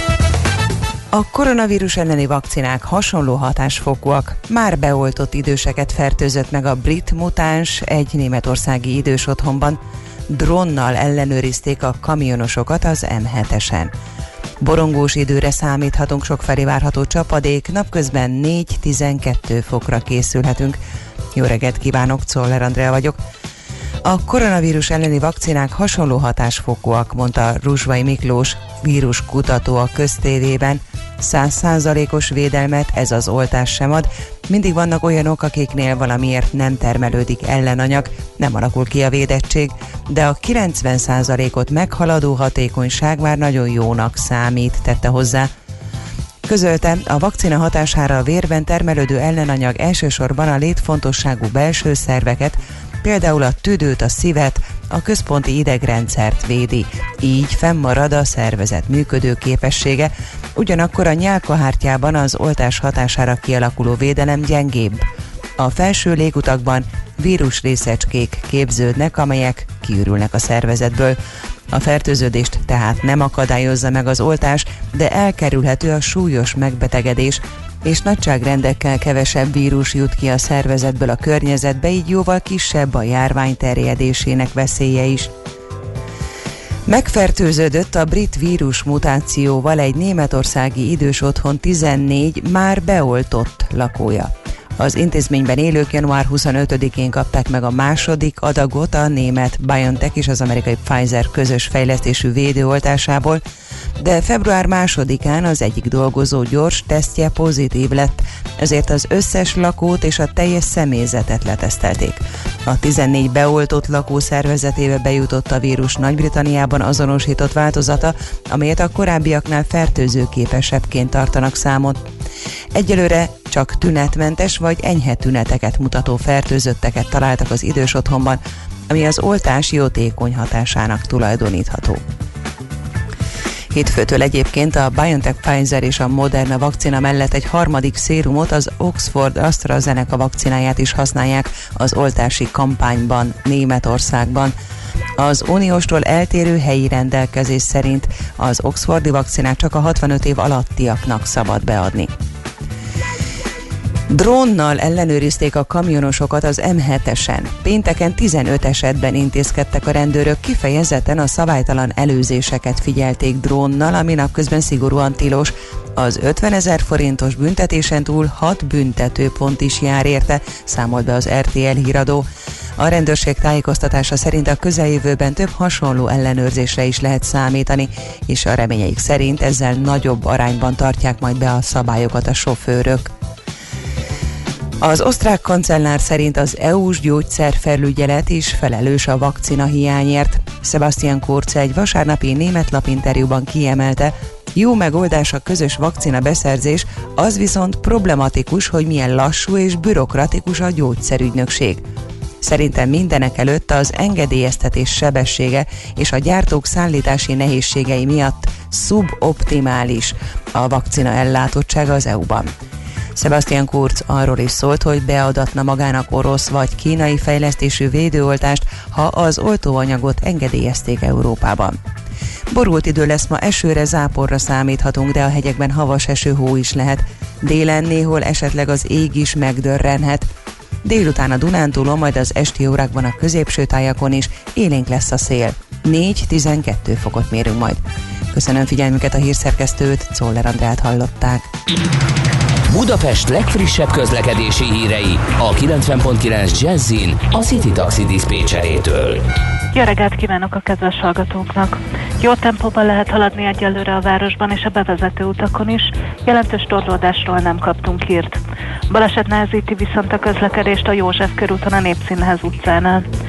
A koronavírus elleni vakcinák hasonló hatásfokúak. Már beoltott időseket fertőzött meg a brit mutáns egy németországi idős otthonban. Drónnal ellenőrizték a kamionosokat az em hetesen. Borongós időre számíthatunk, sokfelé várható csapadék, napközben négy-tizenkettő fokra készülhetünk. Jó reggelt kívánok, Czoller Andrea vagyok. A koronavírus elleni vakcinák hasonló hatásfokúak, mondta Ruzsvai Miklós, víruskutató a köztévében. Száz százalékos védelmet ez az oltás sem ad. Mindig vannak olyanok, akiknél valamiért nem termelődik ellenanyag, nem alakul ki a védettség, de a kilencven százalékot meghaladó hatékonyság már nagyon jónak számít, tette hozzá. Közölte, a vakcina hatására a vérben termelődő ellenanyag elsősorban a létfontosságú belső szerveket, például a tüdőt, a szívet, a központi idegrendszert védi. Így fennmarad a szervezet működő képessége, ugyanakkor a nyálkahártyában az oltás hatására kialakuló védelem gyengébb. A felső légutakban vírusrészecskék képződnek, amelyek kiürülnek a szervezetből. A fertőződést tehát nem akadályozza meg az oltás, de elkerülhető a súlyos megbetegedés, és nagyságrendekkel kevesebb vírus jut ki a szervezetből a környezetbe, így jóval kisebb a járvány terjedésének veszélye is. Megfertőződött a brit vírus mutációval egy németországi idős otthon tizennégy már beoltott lakója. Az intézményben élők január huszonötödikén kapták meg a második adagot a német BioNTech és az amerikai Pfizer közös fejlesztésű védőoltásából, de február másodikán az egyik dolgozó gyors tesztje pozitív lett, ezért az összes lakót és a teljes személyzetet letesztelték. A tizennégy beoltott lakó szervezetébe bejutott a vírus Nagy-Britanniában azonosított változata, amelyet a korábbiaknál fertőzőképesebbként tartanak számon. Egyelőre csak tünetmentes vagy enyhe tüneteket mutató fertőzötteket találtak az idős otthonban, ami az oltás jótékony hatásának tulajdonítható. Hétfőtől egyébként a BioNTech, Pfizer és a Moderna vakcina mellett egy harmadik szérumot, az Oxford AstraZeneca vakcináját is használják az oltási kampányban Németországban. Az unióstól eltérő helyi rendelkezés szerint az oxfordi vakcinát csak a hatvanöt év alattiaknak szabad beadni. Drónnal ellenőrizték a kamionosokat az em hetesen. Pénteken tizenöt esetben intézkedtek a rendőrök, kifejezetten a szabálytalan előzéseket figyelték drónnal, ami napközben szigorúan tilos. Az ötvenezer forintos büntetésen túl hat büntetőpont is jár érte, számolt be az er té el híradó. A rendőrség tájékoztatása szerint a közeljövőben több hasonló ellenőrzésre is lehet számítani, és a reményeik szerint ezzel nagyobb arányban tartják majd be a szabályokat a sofőrök. Az osztrák kancellár szerint az é u-s gyógyszerfelügyelet is felelős a vakcina hiányért. Sebastian Kurz egy vasárnapi német lapinterjúban kiemelte, jó megoldás a közös vakcina beszerzés, az viszont problematikus, hogy milyen lassú és bürokratikus a gyógyszerügynökség. Szerintem mindenek előtt az engedélyeztetés sebessége és a gyártók szállítási nehézségei miatt szuboptimális a vakcina ellátottsága az é u-ban. Sebastian Kurz arról is szólt, hogy beadatna magának orosz vagy kínai fejlesztésű védőoltást, ha az oltóanyagot engedélyezték Európában. Borult idő lesz ma, esőre, záporra számíthatunk, de a hegyekben havas eső, hó is lehet. Délen néhol esetleg az ég is megdörrenhet. Délután a Dunántúlon, majd az esti órákban a középső tájakon is élénk lesz a szél. négy-tizenkettő fokot mérünk majd. Köszönöm figyelmüket, a hírszerkesztőt, Czoller Andrát hallották. Budapest legfrissebb közlekedési hírei a kilencven pont kilenc Jazzin a City Taxi diszpécserétől. Jó reggelt kívánok a kedves hallgatóknak! Jó tempóban lehet haladni egyelőre a városban és a bevezető utakon is, jelentős torlódásról nem kaptunk hírt. Baleset nehezíti viszont a közlekedést a József körúton a Népszínház utcánál.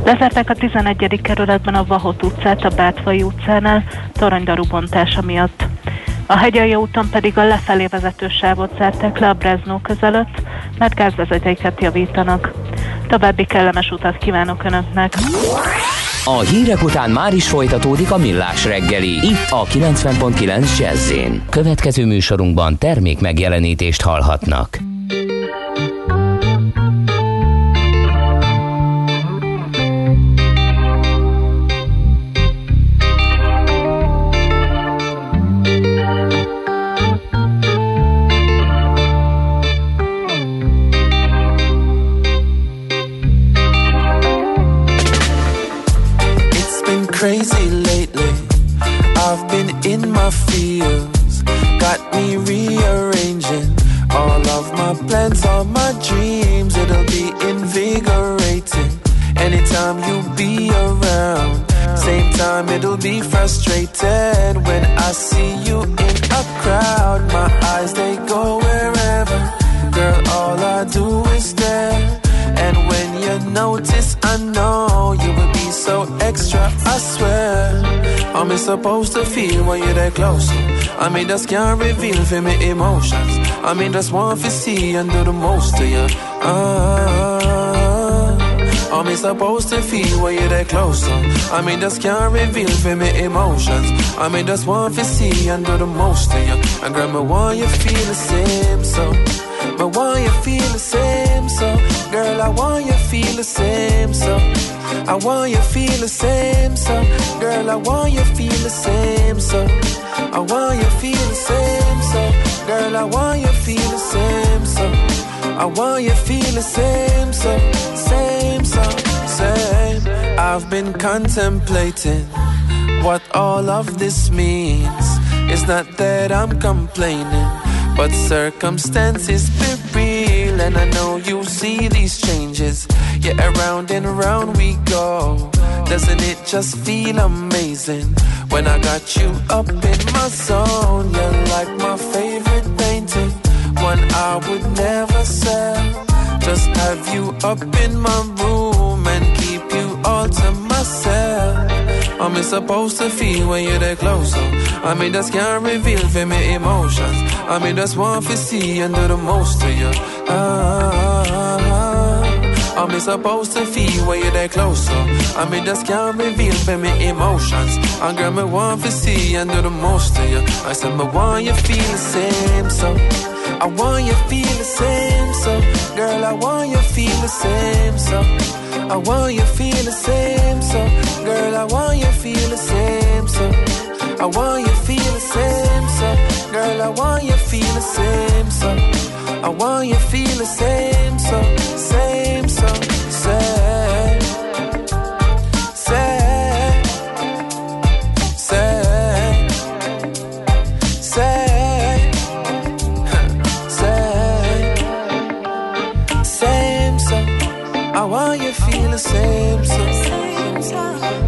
Lezárták a tizenegyedik kerületben a Vahot utcát a Bátfai utcánál toronydaru bontása miatt. A Hegyalja úton pedig a lefelé vezető sávot zárták le a Breznó közelött, mert gázvezetéket javítanak. További kellemes utat kívánok Önöknek! A hírek után már is folytatódik a Millás reggeli, itt a kilencven pont kilenc Jazz-in. Következő műsorunkban termék megjelenítést hallhatnak. Crazy lately, I've been in my feels, got me rearranging all of my plans, all my dreams. It'll be invigorating anytime you be around. Same time it'll be frustrated when I see you in a crowd. My eyes, they go wherever, girl, all I do is stare. And when you notice, I know you will be so extra, I swear. How me supposed to feel when you're that close? I mean, just can't reveal for me emotions. I mean, just want to see and do the most to you. Ah, how me supposed to feel when you're that close? I mean, just can't reveal for me emotions. I mean, just want to see and do the most to you. And girl, me want you feel the same, so. But want you feel the same, so girl, I want you feel the same, so I want you feel the same, so girl, I want you feel the same, so I want you feel the same, so girl, I want you feel the same, so I want you feel the same, so same, so same. I've been contemplating what all of this means. It's not that I'm complaining, but circumstances be real, and I know you see these changes. Yeah, around and around we go. Doesn't it just feel amazing when I got you up in my zone? You're like my favorite painting, one I would never sell. Just have you up in my room and keep you all to myself. I'm supposed to feel when you're that close, so I mean, just can't reveal for me emotions. I mean, just want to see and do the most to you. Ah, I'm supposed to feel when you're that close, so I mean, just can't reveal for me emotions. And girl, me want to see and do the most to you. I said, me want you feel the same, so I want you feel the same, so girl, I want you feel the same, so I want you feel the same, so girl, I want you feel the same, so I want you feel the same, so girl, I want you feel the same, so I want you feel the same, so same, so same, same, same, same, same, same, so I want you feel the same, so same, so.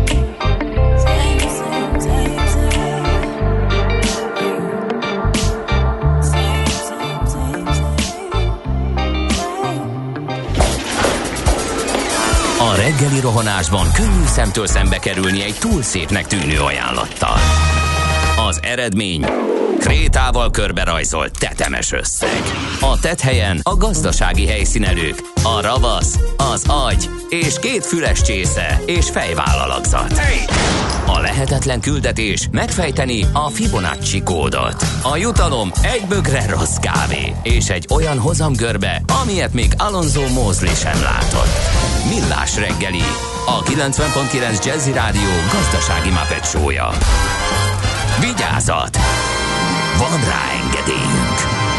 A reggeli rohanásban könnyű szemtől szembe kerülni egy túl szépnek tűnő ajánlattal. Az eredmény krétával körberajzolt tetemes összeg. A tetthelyen a gazdasági helyszínelők, a ravasz, az agy és két füles csésze és fejvállalakzat. A lehetetlen küldetés megfejteni a Fibonacci kódot. A jutalom egy bögre rossz kávé és egy olyan hozamgörbe, amilyet még Alonso Mosley sem látott. Millás reggeli, a kilencven pont kilenc Jazzy Rádió gazdasági Muppet show-ja. Vigyázat! Van rá engedélyünk!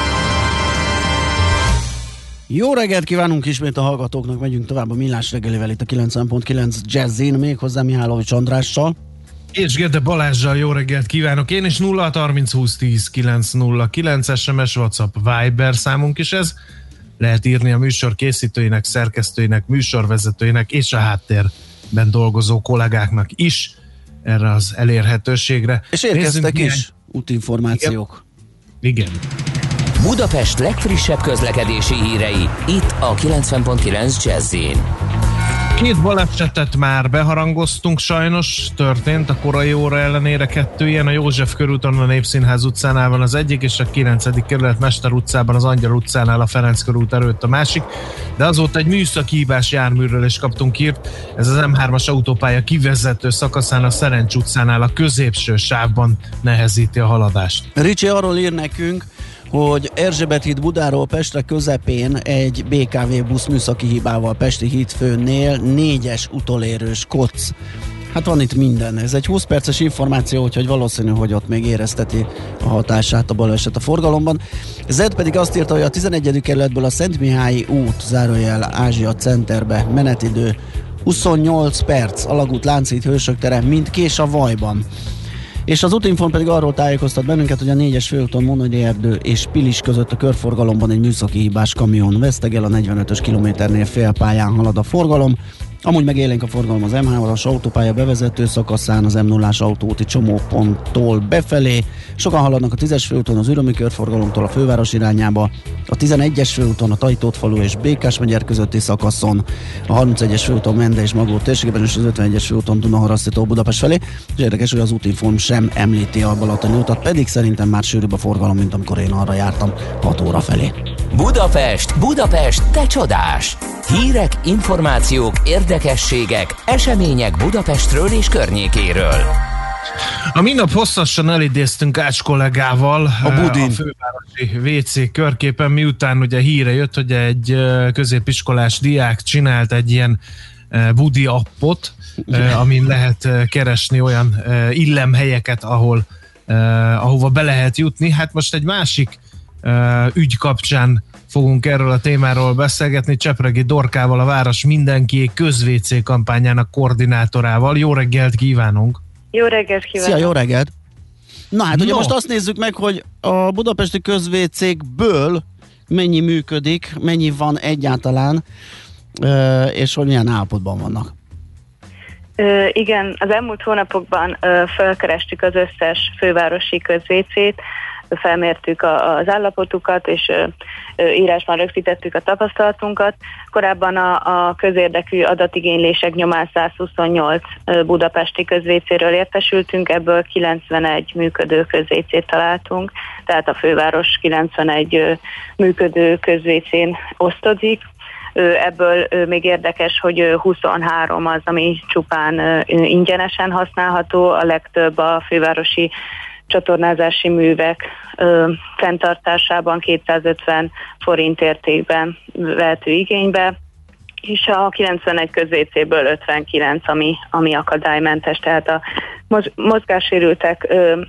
Jó reggelt kívánunk ismét a hallgatóknak, megyünk tovább a Millás reggelivel itt a kilencven pont kilenc Jazzin, méghozzá Mihálovics Andrással. És Gede Balázsral jó reggelt kívánok én, és nulla harminc húsz tíz kilenc nulla kilenc es em es, WhatsApp, Viber számunk is ez. Lehet írni a műsor készítőinek, szerkesztőinek, műsorvezetőinek és a háttérben dolgozó kollégáknak is erre az elérhetőségre. És érkeztek is milyen útinformációk. Igen. Igen. Budapest legfrissebb közlekedési hírei, itt a kilencven pont kilenc Jazz-in. Két balesetet már beharangoztunk, sajnos történt a korai óra ellenére kettő ilyen, a József körúton a Népszínház utcánál van az egyik, és a kilencedik kerület Mester utcában, az Angyal utcánál a Ferenc körút előtt a másik, de azóta egy műszaki hibás járműről is kaptunk hírt, ez az em hármas autópálya kivezető szakaszán a Szerencs utcánál a középső sávban nehezíti a haladást. Ricsi arról ír nekünk, hogy Erzsébet híd Budáról Pestre közepén egy bé ká vé busz műszaki hibával Pesti hídfőnél négyes utolérős koc. Hát van itt minden. Ez egy húsz perces információ, úgyhogy valószínű, hogy ott még érezteti a hatását a baleset a forgalomban. Zed pedig azt írta, hogy a tizenegyedik kerületből a Szentmihályi út, zárójel Ázsia Centerbe menetidő huszonnyolc perc, Alagút, Lánchíd, Hősök tere, mint kés a vajban. És az Útinfon pedig arról tájékoztat bennünket, hogy a négyes főúton Monodi Erdő és Pilis között a körforgalomban egy műszaki hibás kamion vesztegel, a negyvenötös kilométernél félpályán halad a forgalom. Amúgy meg élénk a forgalom az em hármas autópálya bevezető szakaszán, az em nullás autóúti csomóponttól befelé. Sokan haladnak a tízes főúton az Ürömi körforgalomtól a főváros irányába, a tizenegyes főúton a Tajtótfalu és Békás-megyer közötti szakaszon, a harmincegyes főúton Mende és Magló térségében, és az ötvenegyes főúton Dunaharasztitól Budapest felé. És érdekes, hogy az Útinform sem említi a Balatoni utat, pedig szerintem már sűrűbb a forgalom, mint amikor én arra jártam hat óra felé. Budapest, Budapest, te csodás! Hírek, információk, érdekességek, események Budapestről és környékéről. A minap hosszasan elidéztünk Ács kollégával a, Budin. a fővárosi vé cé körképen, miután ugye híre jött, hogy egy középiskolás diák csinált egy ilyen Budi appot, amin lehet keresni olyan illemhelyeket, ahol, ahova be lehet jutni. Hát most egy másik ügy kapcsán fogunk erről a témáról beszélgetni Csepregi Dorkával, a Város Mindenkié közvécé kampányának koordinátorával. Jó reggelt kívánunk! Jó reggelt kívánok! Szia, jó reggelt! Na hát no. ugye most azt nézzük meg, hogy a budapesti közvécékből mennyi működik, mennyi van egyáltalán, és hogy milyen állapotban vannak. Ö, igen, az elmúlt hónapokban ö, felkerestük az összes fővárosi közvécét, felmértük a, az állapotukat, és ö, ö, írásban rögzítettük a tapasztalatunkat. Korábban a, a közérdekű adatigénylések nyomán százhuszonnyolc ö, budapesti közvécéről értesültünk, ebből kilencvenegy működő közvécét találtunk, tehát a főváros kilencvenegy ö, működő közvécén osztozik. Ebből még érdekes, hogy huszonhárom az, ami csupán ingyenesen használható, a legtöbb a fővárosi csatornázási művek fenntartásában kétszázötven forint értékben vehető igénybe, és a kilencvenegy közvécéből ötvenkilenc, ami, ami akadálymentes, tehát a mozgássérültek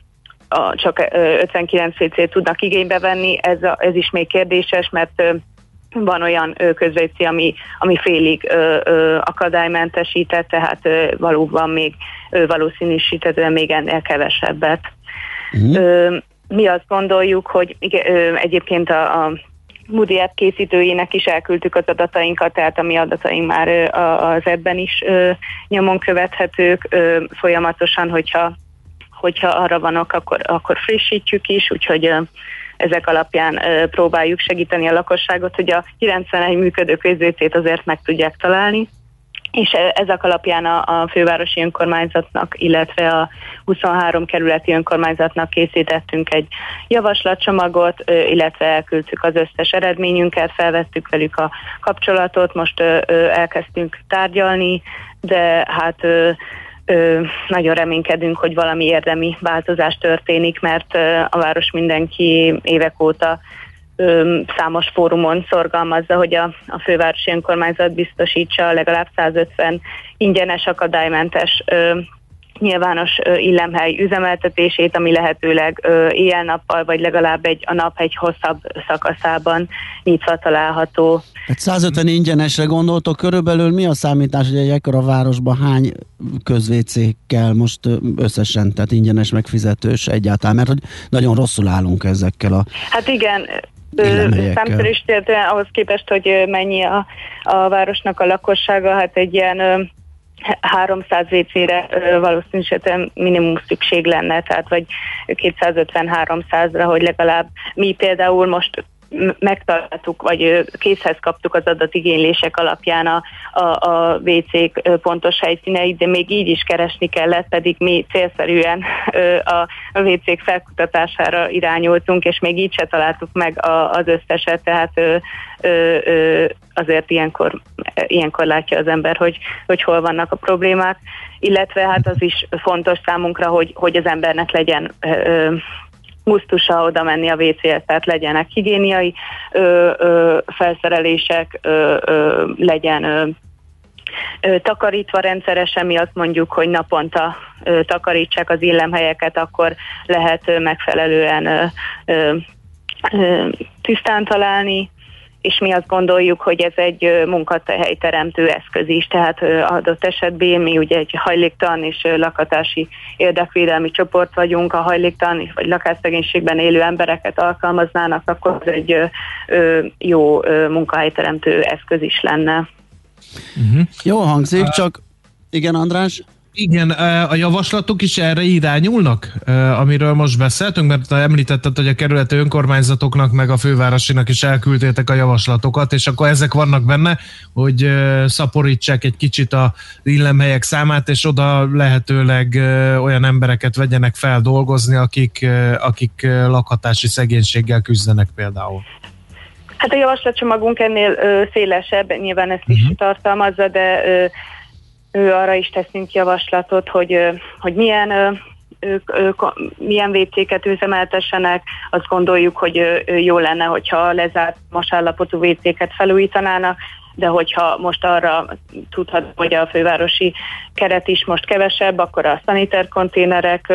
a, csak ötvenkilenc vécét tudnak igénybe venni, ez, a, ez is még kérdéses, mert van olyan közvécé, ami, ami félig ö, ö, akadálymentesített, tehát ö, valóban még ö, valószínűsítetően még ennél kevesebbet. Uh-huh. Ö, mi azt gondoljuk, hogy igen, ö, egyébként a, a Moody app készítőjének is elküldtük az adatainkat, tehát a mi adataink már ö, az ebben is ö, nyomon követhetők ö, folyamatosan, hogyha, hogyha arra vannak, akkor, akkor frissítjük is, úgyhogy ö, ezek alapján ö, próbáljuk segíteni a lakosságot, hogy a kilencvenegy működő közvécét azért meg tudják találni, és ezek alapján a, a fővárosi önkormányzatnak, illetve a huszonhárom kerületi önkormányzatnak készítettünk egy javaslatcsomagot, ö, illetve elküldtük az összes eredményünket, felvettük velük a kapcsolatot, most ö, ö, elkezdtünk tárgyalni, de hát ö, Ö, nagyon reménykedünk, hogy valami érdemi változás történik, mert ö, a Város Mindenki évek óta ö, számos fórumon szorgalmazza, hogy a, a fővárosi önkormányzat biztosítsa legalább százötven ingyenes, akadálymentes ö, nyilvános ö, illemhely üzemeltetését, ami lehetőleg ö, éjjel-nappal, vagy legalább egy, a nap egy hosszabb szakaszában nyitva található. Hát százötven ingyenesre gondoltok, körülbelül mi a számítás, hogy egy ekkora városban hány közvécé kell most összesen, tehát ingyenes, megfizetős egyáltalán, mert hogy nagyon rosszul állunk ezekkel a... Hát igen, számszerűsítően ahhoz képest, hogy mennyi a, a városnak a lakossága, hát egy ilyen háromszáz vécére valószínűleg minimum szükség lenne, tehát vagy kétszázötven-háromszázra, hogy legalább mi például most megtaláltuk, vagy készhez kaptuk az adatigénylések alapján a, a, a vé cék pontos helyszíneit, de még így is keresni kellett, pedig mi célszerűen a, a vé cék felkutatására irányultunk, és még így se találtuk meg a, az összeset, tehát ö, ö, ö, azért ilyenkor, ilyenkor látja az ember, hogy, hogy hol vannak a problémák, illetve hát az is fontos számunkra, hogy, hogy az embernek legyen ö, gusztusa oda menni a vé céhez, tehát legyenek higiéniai ö, ö, felszerelések, ö, ö, legyen ö, ö, takarítva rendszeresen, mi azt mondjuk, hogy naponta ö, takarítsák az illemhelyeket, akkor lehet ö, megfelelően ö, ö, ö, tisztán találni, és mi azt gondoljuk, hogy ez egy munkahelyteremtő eszköz is, tehát adott esetben mi ugye egy hajléktalan és lakhatási érdekvédelmi csoport vagyunk, a hajléktalan vagy lakásszegénységben élő embereket alkalmaznának, akkor ez egy jó munkahelyteremtő eszköz is lenne. Uh-huh. Jó hangzik, csak igen, András? Igen, a javaslatok is erre irányulnak, amiről most beszéltünk, mert említetted, hogy a kerületi önkormányzatoknak meg a fővárosinak is elküldtétek a javaslatokat, és akkor ezek vannak benne, hogy szaporítsák egy kicsit a illemhelyek számát, és oda lehetőleg olyan embereket vegyenek fel dolgozni, akik, akik lakhatási szegénységgel küzdenek például. Hát a javaslatcsomagunk ennél ö, szélesebb, nyilván ezt is uh-huh. tartalmazza, de ö, ő arra is teszünk javaslatot, hogy, hogy milyen, ők, ők, milyen vé céket üzemeltessenek. Azt gondoljuk, hogy jó lenne, hogyha lezárt mosállapotú vé céket felújítanának, de hogyha most arra tudhat, hogy a fővárosi keret is most kevesebb, akkor a szaniterkonténerek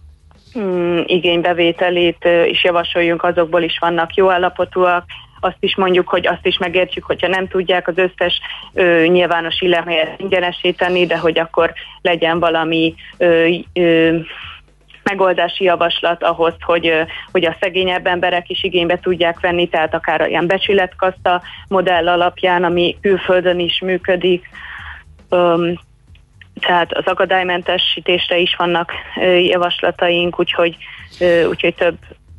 igénybevételét is javasoljunk, azokból is vannak jó állapotúak. Azt is mondjuk, hogy azt is megértjük, hogyha nem tudják az összes ö, nyilvános illemhelyet ingyenesíteni, de hogy akkor legyen valami ö, ö, megoldási javaslat ahhoz, hogy, ö, hogy a szegényebb emberek is igénybe tudják venni, tehát akár ilyen becsületkaszta modell alapján, ami külföldön is működik. Ö, tehát az akadálymentesítésre is vannak ö, javaslataink, úgyhogy, ö, úgyhogy több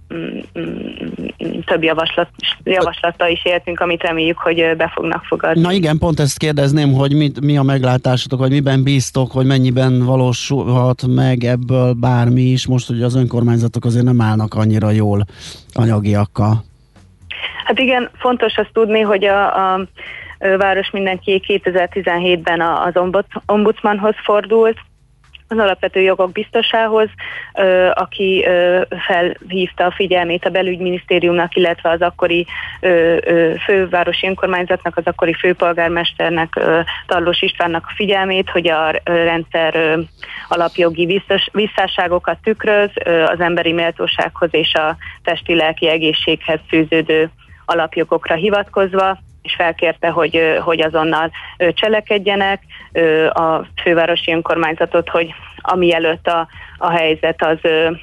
több javaslat, javaslata is értünk, amit reméljük, hogy be fognak fogadni. Na igen, pont ezt kérdezném, hogy mit, mi a meglátásotok, vagy miben bíztok, hogy mennyiben valósulhat meg ebből bármi is. Most, hogy az önkormányzatok azért nem állnak annyira jól anyagiakkal. Hát igen, fontos azt tudni, hogy a, a város mindenki kétezer-tizenhétben az ombudsmanhoz fordult, az alapvető jogok biztosához, aki felhívta a figyelmét a belügyminisztériumnak, illetve az akkori fővárosi önkormányzatnak, az akkori főpolgármesternek, Tarlós Istvánnak a figyelmét, hogy a rendszer alapjogi visszásságokat tükröz, az emberi méltósághoz és a testi-lelki egészséghez fűződő alapjogokra hivatkozva, és felkérte, hogy, hogy azonnal cselekedjenek a fővárosi önkormányzatot, hogy ami előtt a, a helyzet az,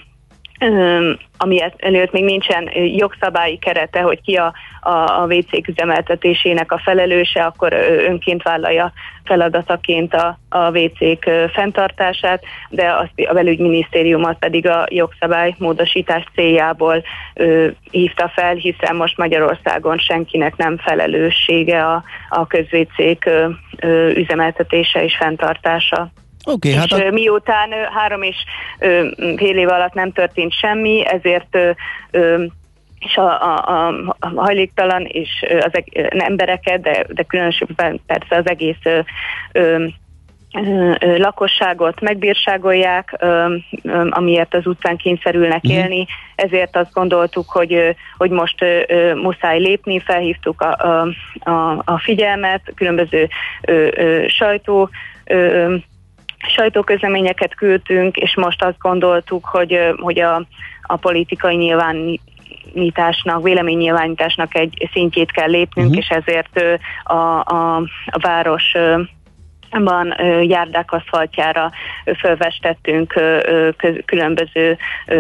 ami előtt még nincsen jogszabályi kerete, hogy ki a, a, a vé cék üzemeltetésének a felelőse, akkor önként vállalja feladataként a, a vé cék fenntartását, de azt a belügyminisztériumot pedig a jogszabály módosítás céljából ö, hívta fel, hiszen most Magyarországon senkinek nem felelőssége a, a közvécék ö, ö, üzemeltetése és fenntartása. Okay, és hát a... miután ö, három és ö, fél év alatt nem történt semmi, ezért ö, ö, és a, a, a, a hajléktalan és az eg- embereket, de, de különösen persze az egész ö, ö, ö, lakosságot megbírságolják, ö, ö, amiért az utcán kényszerülnek mm. élni, ezért azt gondoltuk, hogy, hogy most ö, muszáj lépni, felhívtuk a, a, a, a figyelmet, különböző ö, ö, sajtó ö, sajtóközleményeket küldtünk, és most azt gondoltuk, hogy, hogy a, a politikai nyilvánításnak, véleménynyilvánításnak egy szintjét kell lépnünk, uh-huh. és ezért a, a, a városban járdák aszfaltjára fölvestettünk különböző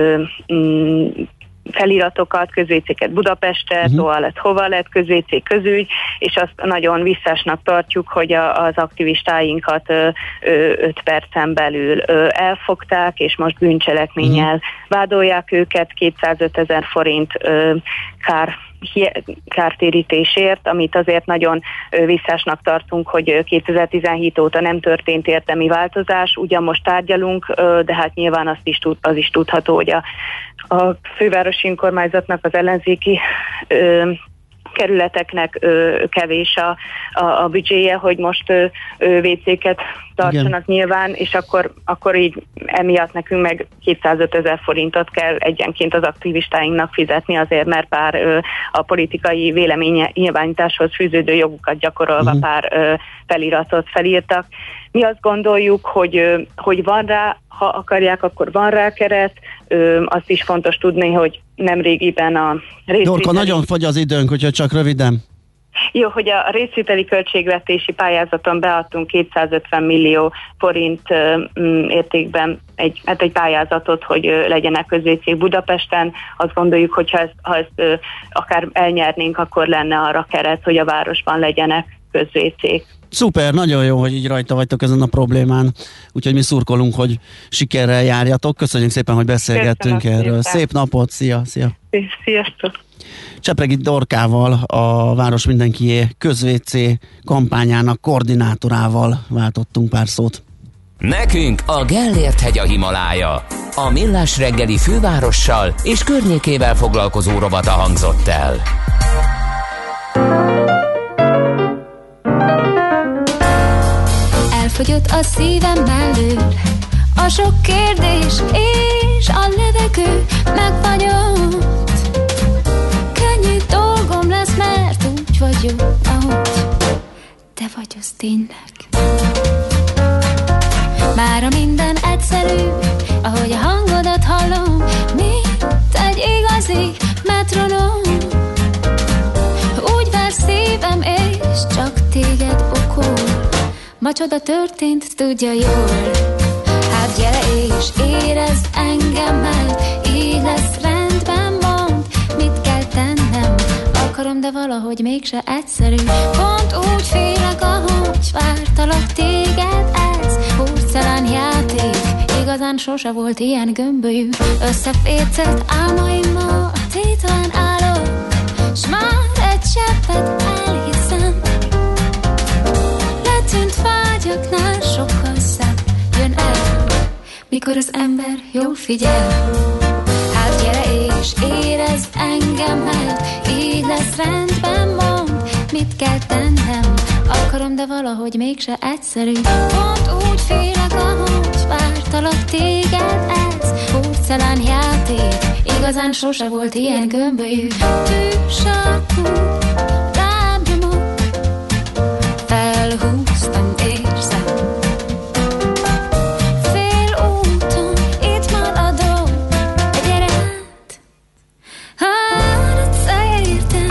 feliratokat, közvécéket Budapestre, uh-huh. hova lett, hova lett, közvécék közügy, és azt nagyon visszásnak tartjuk, hogy a, az aktivistáinkat öt percen belül ö, elfogták, és most bűncselekménnyel uh-huh. vádolják őket, kétszázötezer forint ö, kár kártérítésért, amit azért nagyon visszásnak tartunk, hogy kétezer-tizenhét óta nem történt érdemi változás. Ugyan most tárgyalunk, de hát nyilván azt is tud, az is tudható, hogy a, a fővárosi önkormányzatnak az ellenzéki ö, kerületeknek ö, kevés a, a, a büdzséje, hogy most ö, ö, vécéket tartsanak. Igen. Nyilván, és akkor, akkor így emiatt nekünk meg kétszázötezer forintot kell egyenként az aktivistáinknak fizetni azért, mert pár ö, a politikai vélemény nyilvánításhoz fűződő jogukat gyakorolva uh-huh. pár ö, feliratot felírtak. Mi azt gondoljuk, hogy, ö, hogy van rá, ha akarják, akkor van rá keret. Ö, azt is fontos tudni, hogy nemrégiben a részvételi... Dorka, nagyon fogy az időnk, úgyhogy csak röviden. Jó, hogy a részvételi költségvetési pályázaton beadtunk kétszázötven millió forint ö, értékben egy, hát egy pályázatot, hogy ö, legyenek közvécék Budapesten. Azt gondoljuk, hogy ha ezt, ha ezt ö, akár elnyernénk, akkor lenne arra keret, hogy a városban legyenek közvécék. Szuper, nagyon jó, hogy így rajta vagytok ezen a problémán, úgyhogy mi szurkolunk, hogy sikerrel járjatok. Köszönjük szépen, hogy beszélgettünk Köszönöm erről. Szépen. Szép napot, szia, szia! Sziasztok! Csepregi Dorkával, a Város Mindenkié közvécé kampányának koordinátorával váltottunk pár szót. Nekünk a Gellért hegy a Himalája. A Millás reggeli fővárossal és környékével foglalkozó rovata hangzott el. Elfogyott a szívem mellől a sok kérdés és a levegő megfagyott. Könnyű dolgom lesz, mert úgy vagyok, ahogy te vagy, az tényleg. Mára minden egyszerű, ahogy a hangodat hallom, mint egy igazi metronom. Úgy ver szívem, és csak téged okol. Ma csoda történt, tudja jól. Hát gyere és érezd engem meg, így lesz rendben, mondd, mit kell tennem. Akarom, de valahogy mégse egyszerű. Pont úgy félek, ahogy vártalak téged, ez porcelán játék. Igazán sose volt ilyen gömbölyű. Összefécelt álmaimmal tétlen állok, s már egy cseppet elhiszem. Letűnt vágyaknál sokkal szebb jön el, mikor az ember jól figyel. Hát gyere és érezd engem meg, így lesz rendben, mondd, mit kell tennem. Akarom, de valahogy mégse egyszerű. Pont úgy félek, ahogy vártalak téged, ez porcelán játék. Igazán sose volt ilyen gömbölyű. Tűsarkú lábnyomok, felhúztam, érzem. Fél úton itt maradom, gyere át, hát szértem.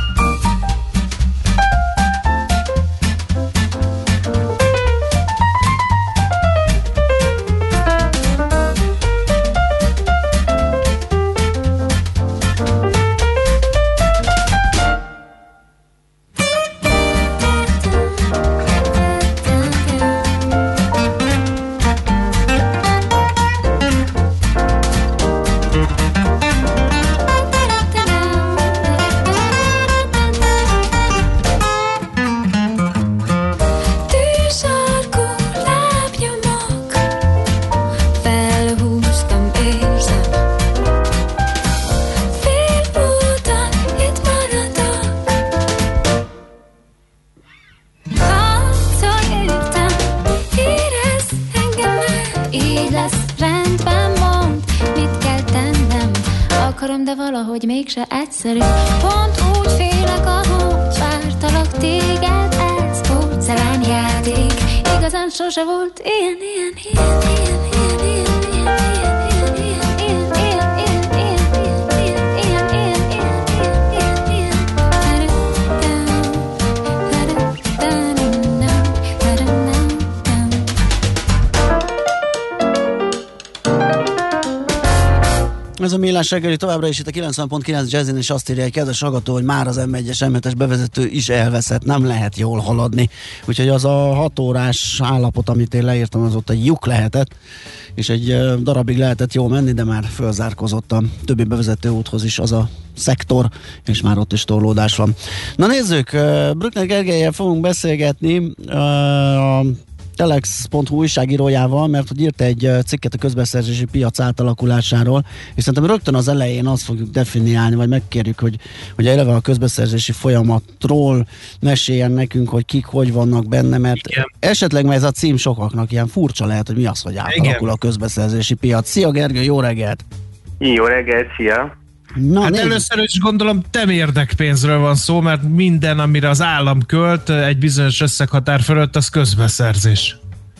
Mégse egyszerű, pont úgy félek, ahogy vártalak téged, ez porcelán játék. Igazán sose volt ilyen, ilyen, ilyen, ilyen, ilyen, ilyen, ilyen, ilyen, ilyen, ilyen, ilyen, ilyen, ilyen, ilyen, Ez a Millás reggeli, továbbra is itt a kilencven pont kilenc Jazzin, és azt írja egy kedves hallgató, hogy már az em egyes em hetes bevezető is elveszett, nem lehet jól haladni. Úgyhogy az a hat órás állapot, amit én leírtam, az ott egy lyuk lehetett, és egy darabig lehetett jól menni, de már fölzárkozott a többi bevezető úthoz is az a szektor, és már ott is torlódás van. Na nézzük, Brückner Gergellyel fogunk beszélgetni a telex pont hu újságírójával, mert hogy írt egy cikket a közbeszerzési piac átalakulásáról, és szerintem rögtön az elején azt fogjuk definiálni, vagy megkérjük, hogy, hogy eleve a közbeszerzési folyamatról meséljen nekünk, hogy kik hogy vannak benne, mert igen, esetleg mert ez a cím sokaknak ilyen furcsa lehet, hogy mi az, hogy átalakul igen a közbeszerzési piac. Szia Gergő, jó reggelt! Jó reggelt, szia! Na, hát nézd. Először is gondolom nem érdekpénzről van szó, mert minden, amire az állam költ egy bizonyos összeghatár fölött, az közbeszerzés.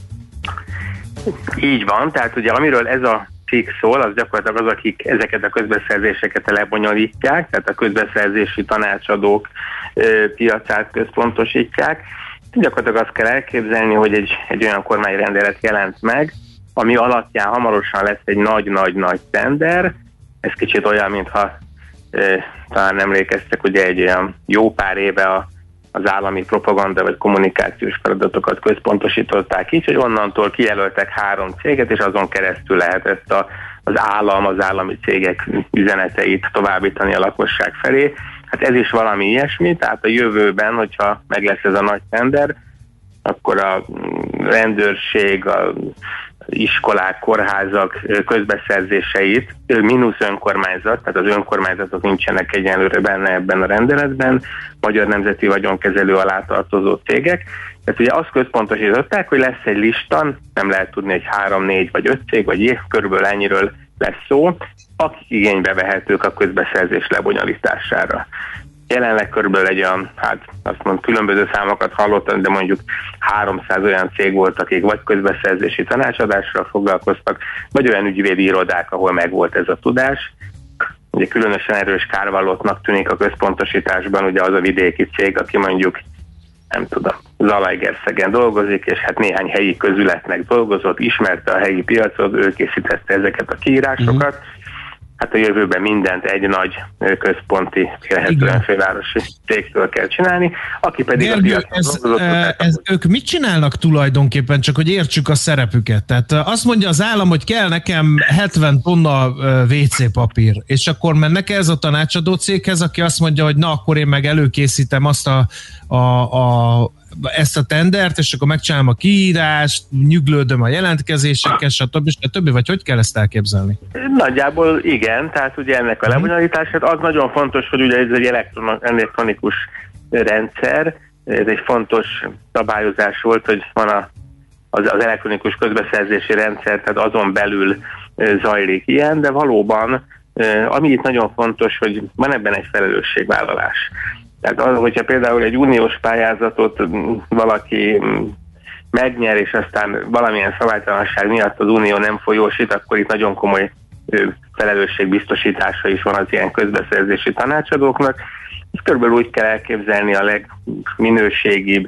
Így van, tehát ugye amiről ez a cikk szól, az gyakorlatilag az, akik ezeket a közbeszerzéseket lebonyolítják, tehát a közbeszerzési tanácsadók ö, piacát központosítják. Gyakorlatilag azt kell elképzelni, hogy egy, egy olyan kormányrendelet jelent meg, ami alapján hamarosan lesz egy nagy-nagy-nagy tender. Ez kicsit olyan, mintha e, talán emlékeztek, ugye egy olyan jó pár éve a, az állami propaganda vagy kommunikációs feladatokat központosították így, hogy onnantól kijelöltek három céget, és azon keresztül lehet ezt a, az állam, az állami cégek üzeneteit továbbítani a lakosság felé. Hát ez is valami ilyesmi, tehát a jövőben, hogyha meg lesz ez a nagy tender, akkor a rendőrség, a iskolák, kórházak közbeszerzéseit, mínusz önkormányzat, tehát az önkormányzatok nincsenek egyenlőre benne ebben a rendeletben, Magyar Nemzeti Vagyonkezelő alá tartozó cégek. Tehát ugye azt központosították, hogy lesz egy lista, nem lehet tudni, hogy három, négy vagy öt cég, vagy év, körülbelül ennyiről lesz szó, akik igénybe vehetők a közbeszerzés lebonyolítására. Jelenleg körülbelül egy olyan, hát azt mondom, különböző számokat hallottam, de mondjuk háromszáz olyan cég volt, akik vagy közbeszerzési tanácsadással foglalkoztak, vagy olyan ügyvédi irodák, ahol megvolt ez a tudás. Ugye különösen erős kárvallottnak tűnik a központosításban ugye az a vidéki cég, aki mondjuk, nem tudom, Zalaegerszegen dolgozik, és hát néhány helyi közületnek dolgozott, ismerte a helyi piacot, ő készítette ezeket a kiírásokat. Mm-hmm. Hát a jövőben mindent egy nagy központi, lehetően fővárosi cégtől kell csinálni, aki pedig Gergő, a ez, ez, ők mit csinálnak tulajdonképpen, csak hogy értsük a szerepüket? Tehát azt mondja az állam, hogy kell nekem hetven tonna vé cé papír, és akkor mennek ez a tanácsadó céghez, aki azt mondja, hogy na, akkor én meg előkészítem azt a, a, a ezt a tendert, és akkor megcsinálom a kiírást, nyüglődöm a jelentkezésekkel, stb. stb. Vagy hogy kell ezt elképzelni? Nagyjából igen, tehát ugye ennek a lebonyolítását az nagyon fontos, hogy ugye ez egy elektronikus rendszer, ez egy fontos szabályozás volt, hogy van a, az, az elektronikus közbeszerzési rendszer, tehát azon belül zajlik ilyen, de valóban ami itt nagyon fontos, hogy van ebben egy felelősségvállalás. Tehát az, hogyha például egy uniós pályázatot valaki megnyer, és aztán valamilyen szabálytalanság miatt az unió nem folyósít, akkor itt nagyon komoly felelősségbiztosítása is van az ilyen közbeszerzési tanácsadóknak. Ezt körülbelül úgy kell elképzelni a legminőségibb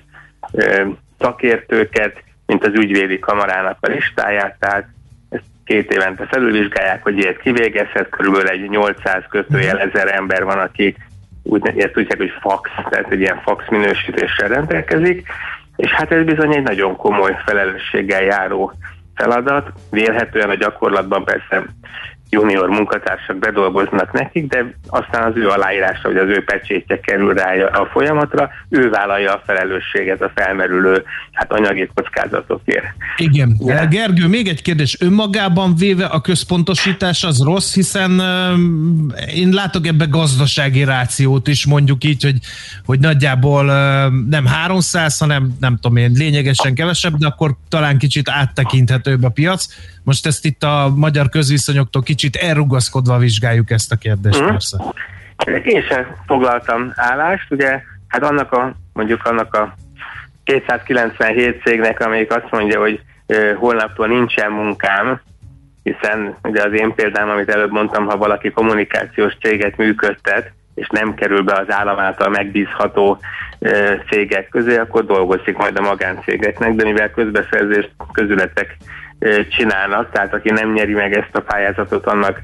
szakértőket, mint az ügyvédi kamarának a listáját, tehát ezt két évente felülvizsgálják, hogy ilyet kivégezhet, körülbelül egy nyolcszáz kötőjel ezer ember van, akik úgy tudják, hogy fax, tehát egy ilyen fax minősítéssel rendelkezik, és hát ez bizony egy nagyon komoly felelősséggel járó feladat. Vélhetően a gyakorlatban persze junior munkatársak bedolgoznak nekik, de aztán az ő aláírása, vagy az ő pecsétje kerül rá a folyamatra, ő vállalja a felelősséget a felmerülő hát anyagi kockázatokért. Igen. Ja. Gergő, még egy kérdés. Önmagában véve a központosítás az rossz, hiszen uh, én látok ebbe gazdasági rációt is, mondjuk így, hogy, hogy nagyjából uh, nem háromszáz, hanem nem tudom én, lényegesen kevesebb, de akkor talán kicsit áttekinthetőbb a piac. Most ezt itt a magyar közviszonyoktól kicsit elrugaszkodva vizsgáljuk ezt a kérdést, mm. persze. Én sem foglaltam állást, ugye, hát annak a, mondjuk annak a kétszázkilencvenhét cégnek, amelyik azt mondja, hogy uh, holnaptól nincsen munkám, hiszen ugye az én példám, amit előbb mondtam, ha valaki kommunikációs céget működtet, és nem kerül be az állam által megbízható uh, cégek közé, akkor dolgozik majd a magáncégeknek, de mivel közbeszerzést közületek csinálnak, tehát aki nem nyeri meg ezt a pályázatot, annak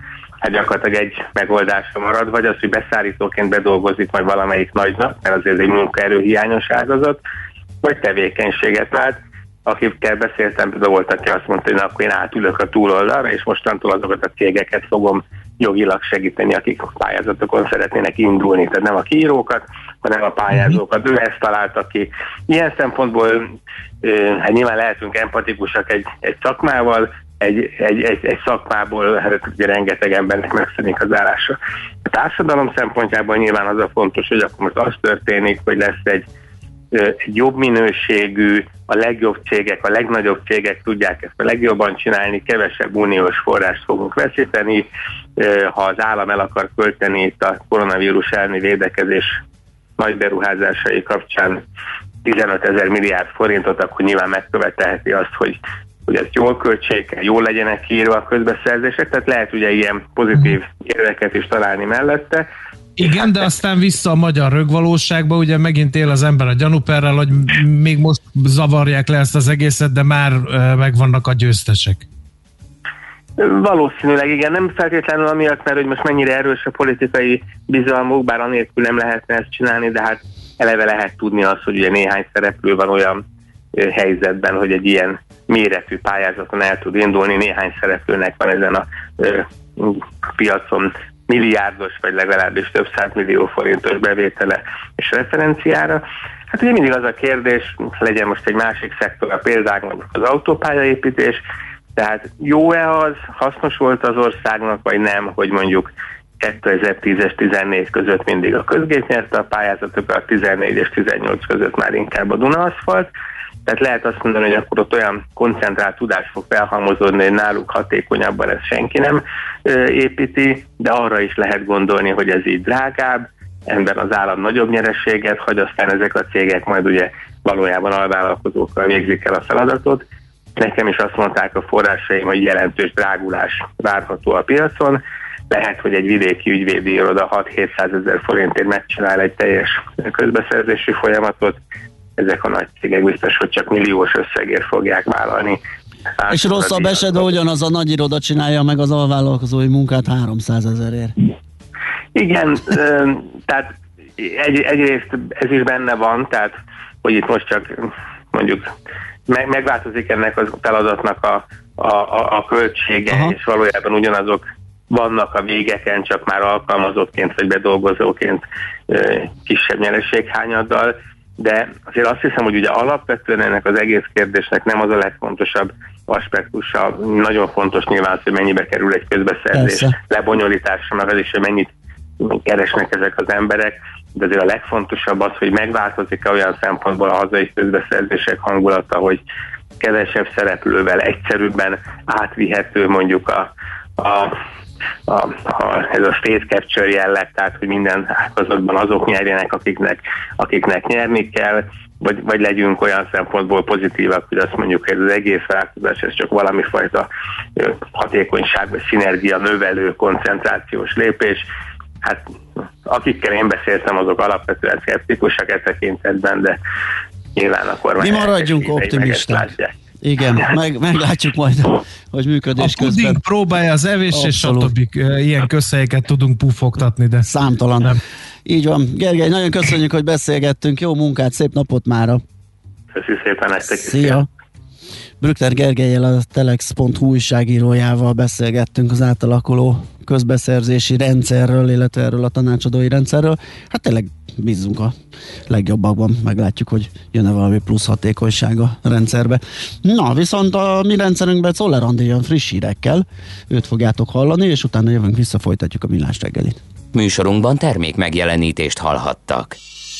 hát gyakorlatilag egy megoldásra marad, vagy az, hogy beszállítóként bedolgozik majd valamelyik nagynak, mert azért egy munkaerőhiányos ágazat, vagy tevékenységet vált. Akikkel beszéltem, például volt, aki azt mondta, hogy na, akkor én átülök a túloldalra, és mostantól azokat a cégeket fogom jogilag segíteni, akik pályázatokon szeretnének indulni. Tehát nem a kiírókat, hanem a pályázókat. Ő ezt találta ki. Ilyen szempontból hát nyilván lehetünk empatikusak egy, egy szakmával, egy, egy, egy, egy szakmából hát ugye rengeteg embernek megszűnik az állása. A társadalom szempontjából nyilván az a fontos, hogy akkor most az történik, hogy lesz egy egy jobb minőségű, a legjobb cégek, a legnagyobb cégek tudják ezt a legjobban csinálni, kevesebb uniós forrást fogunk veszíteni, ha az állam el akar költeni itt a koronavírus elleni védekezés nagy beruházásai kapcsán tizenötezer milliárd forintot, akkor nyilván megkövetelheti azt, hogy, hogy ezt jól költsék, jól legyenek kiírva a közbeszerzések, tehát lehet ugye ilyen pozitív érveket is találni mellette. Igen, de aztán vissza a magyar rögvalóságba, ugye megint él az ember a gyanúperrel, hogy még most zavarják le ezt az egészet, de már megvannak a győztesek. Valószínűleg igen, nem feltétlenül amiatt, mert hogy most mennyire erős a politikai bizalmuk, bár anélkül nem lehetne ezt csinálni, de hát eleve lehet tudni azt, hogy ugye néhány szereplő van olyan helyzetben, hogy egy ilyen méretű pályázaton el tud indulni, néhány szereplőnek van ezen a piacon milliárdos, vagy legalábbis több százmillió forintos bevétele és referenciára. Hát ugye mindig az a kérdés, legyen most egy másik szektor, a példák, mondjuk az autópályaépítés, tehát jó-e az, hasznos volt az országnak, vagy nem, hogy mondjuk kétezer-tízes tizennégy között mindig a közgép nyerte a pályázatokat, tizennégy és tizennyolc között már inkább a Duna-aszfalt. Tehát lehet azt mondani, hogy akkor ott olyan koncentrált tudás fog felhalmozódni, hogy náluk hatékonyabban ezt senki nem ö, építi, de arra is lehet gondolni, hogy ez így drágább, ember az állam nagyobb nyereséget, hogy aztán ezek a cégek majd ugye valójában alvállalkozókkal végzik el a feladatot. Nekem is azt mondták a forrásaim, hogy jelentős drágulás várható a piacon. Lehet, hogy egy vidéki ügyvédi iroda hat-hétszázezer forintért megcsinál egy teljes közbeszerzési folyamatot. Ezek a nagy cégek biztos, hogy csak milliós összegért fogják vállalni. Hát és rosszabb esetben ugyanaz a nagy iroda csinálja meg az alvállalkozói munkát háromszázezerért. Igen, tehát egy, egyrészt ez is benne van, tehát hogy itt most csak mondjuk meg, megváltozik ennek a feladatnak a, a, a, a költsége, aha, és valójában ugyanazok vannak a végeken, csak már alkalmazottként vagy bedolgozóként kisebb nyereséghányaddal, de azért azt hiszem, hogy ugye alapvetően ennek az egész kérdésnek nem az a legfontosabb aspektusa. Nagyon fontos nyilván, hogy mennyibe kerül egy közbeszerzés persze lebonyolítása, meg az is, hogy mennyit keresnek ezek az emberek, de azért a legfontosabb az, hogy megváltozik-e olyan szempontból a hazai közbeszerzések hangulata, hogy kevesebb szereplővel egyszerűbben átvihető mondjuk a, a A, a, ez a state capture jelleg, tehát hogy minden ágazatban azok nyerjenek, akiknek, akiknek nyerni kell, vagy, vagy legyünk olyan szempontból pozitívak, hogy azt mondjuk, hogy az egész változás ez csak valami fajta hatékonyság, vagy szinergia növelő koncentrációs lépés. Hát akikkel én beszéltem, azok alapvetően szkeptikusak e tekintetben, de nyilván a kormány... Mi maradjunk optimisták. Igen, meg, meglátjuk majd, hogy működés a közben. A puding próbálja az evés, abszolút, és stb. Ilyen közhelyeket tudunk pufogtatni, de... Számtalan. Nem. Így van. Gergely, nagyon köszönjük, hogy beszélgettünk. Jó munkát, szép napot mára. Köszönjük szépen nektek. Szia. Brückner Gergellyel, a telex pont hu újságírójával beszélgettünk az átalakuló közbeszerzési rendszerről, illetve erről a tanácsadói rendszerről. Hát tényleg bízzunk a legjobbakban, meglátjuk, hogy jön-e valami plusz hatékonyság a rendszerbe. Na, viszont a mi rendszerünkben Czoller Andi jön friss hírekkel, őt fogjátok hallani, és utána jövünk vissza, folytatjuk a Millás reggelit. Műsorunkban termék megjelenítést hallhattak.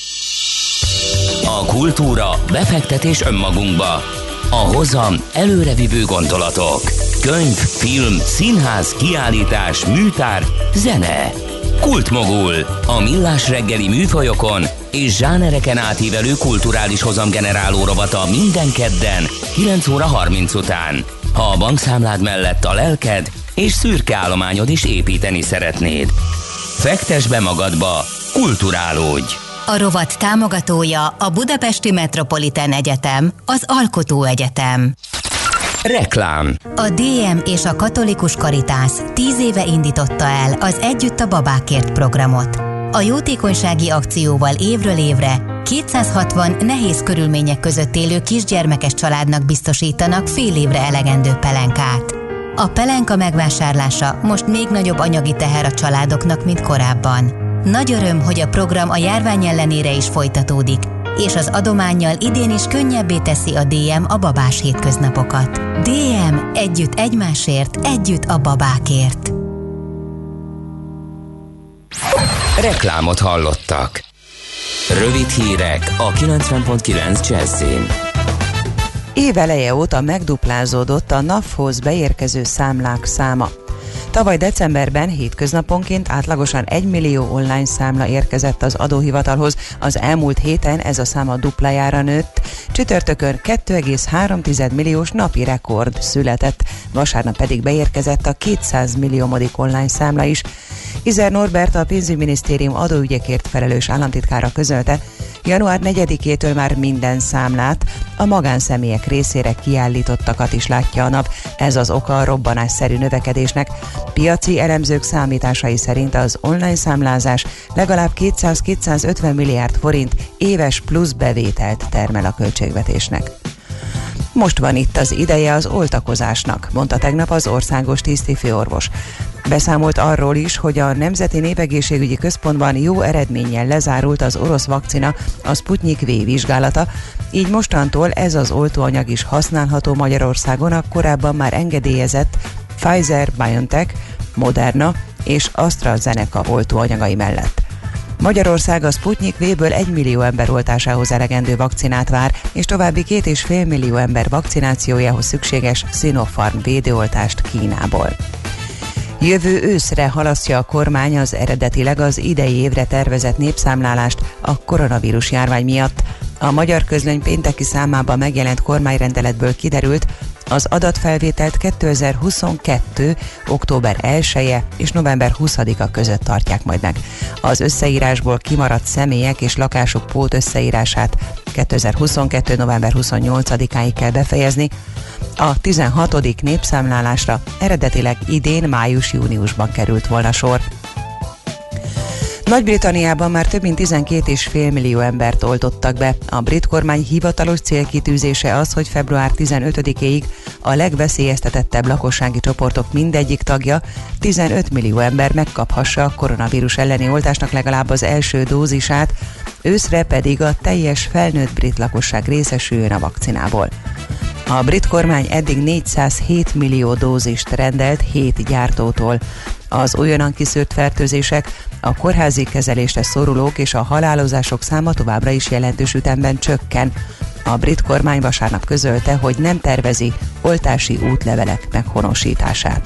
A kultúra, befektetés önmagunkba. A hozam előrevívő gondolatok. Könyv, film, színház, kiállítás, műtár, zene. Kultmogul. A Millás reggeli műfajokon és zsánereken átívelő kulturális hozamgeneráló rovata minden kedden kilenc óra harminc után. Ha a bankszámlád mellett a lelked és szürke állományod is építeni szeretnéd. Fektess be magadba, kulturálódj! A rovat támogatója a Budapesti Metropolitán Egyetem, az Alkotó Egyetem. Reklám. A dé em és a Katolikus Karitász tíz éve indította el az Együtt a babákért programot. A jótékonysági akcióval évről évre kétszázhatvan nehéz körülmények között élő kisgyermekes családnak biztosítanak fél évre elegendő pelenkát. A pelenka megvásárlása most még nagyobb anyagi teher a családoknak, mint korábban. Nagy öröm, hogy a program a járvány ellenére is folytatódik, és az adománnyal idén is könnyebbé teszi a dé em a babás hétköznapokat. dé em együtt egymásért, együtt a babákért. Reklámot hallottak. Rövid hírek a kilencven pont kilenc Jazzin. Éveleje óta megduplázódott a NAV-hoz beérkező számlák száma. Tavaly decemberben hétköznaponként átlagosan egy millió online számla érkezett az adóhivatalhoz, az elmúlt héten ez a szám a duplájára nőtt, csütörtökön két egész három milliós napi rekord született, vasárnap pedig beérkezett a kétszáz milliómodik online számla is. Izer Norbert, a pénzügyminisztérium adóügyekért felelős államtitkára közölte, január negyedikétől már minden számlát, a magánszemélyek részére kiállítottakat is látja a nap. Ez az oka a robbanásszerű növekedésnek. Piaci elemzők számításai szerint az online számlázás legalább kétszáz-kétszázötven milliárd forint éves plusz bevételt termel a költségvetésnek. Most van itt az ideje az oltakozásnak, mondta tegnap az országos tisztifőorvos. Beszámolt arról is, hogy a Nemzeti Népegészségügyi Központban jó eredménnyel lezárult az orosz vakcina, a Sputnik V vizsgálata, így mostantól ez az oltóanyag is használható Magyarországon a korábban már engedélyezett Pfizer-BioNTech, Moderna és AstraZeneca oltóanyagai mellett. Magyarország a Sputnik V-ből egy millió ember oltásához elegendő vakcinát vár, és további két és fél millió ember vakcinációjához szükséges Sinopharm védőoltást Kínából. Jövő őszre halasztja a kormány az eredetileg az idei évre tervezett népszámlálást a koronavírus járvány miatt. A Magyar Közlöny pénteki számában megjelent kormányrendeletből kiderült, az adatfelvételt kétezer-huszonkettő. október elseje és november huszadika között tartják majd meg. Az összeírásból kimaradt személyek és lakások pót összeírását kétezer-huszonkettő. november huszonnyolcadikáig kell befejezni. A tizenhatodik népszámlálásra eredetileg idén május-júniusban került volna sor. Nagy-Britanniában már több mint tizenkét egész öt millió embert oltottak be. A brit kormány hivatalos célkitűzése az, hogy február tizenötödikéig a legveszélyeztetettebb lakossági csoportok mindegyik tagja, tizenöt millió ember megkaphassa a koronavírus elleni oltásnak legalább az első dózisát, őszre pedig a teljes felnőtt brit lakosság részesüljön a vakcinából. A brit kormány eddig négyszázhét millió dózist rendelt hét gyártótól. Az újonnan kiszűrt fertőzések, a kórházi kezelésre szorulók és a halálozások száma továbbra is jelentős ütemben csökken. A brit kormány vasárnap közölte, hogy nem tervezi oltási útlevelek meghonosítását.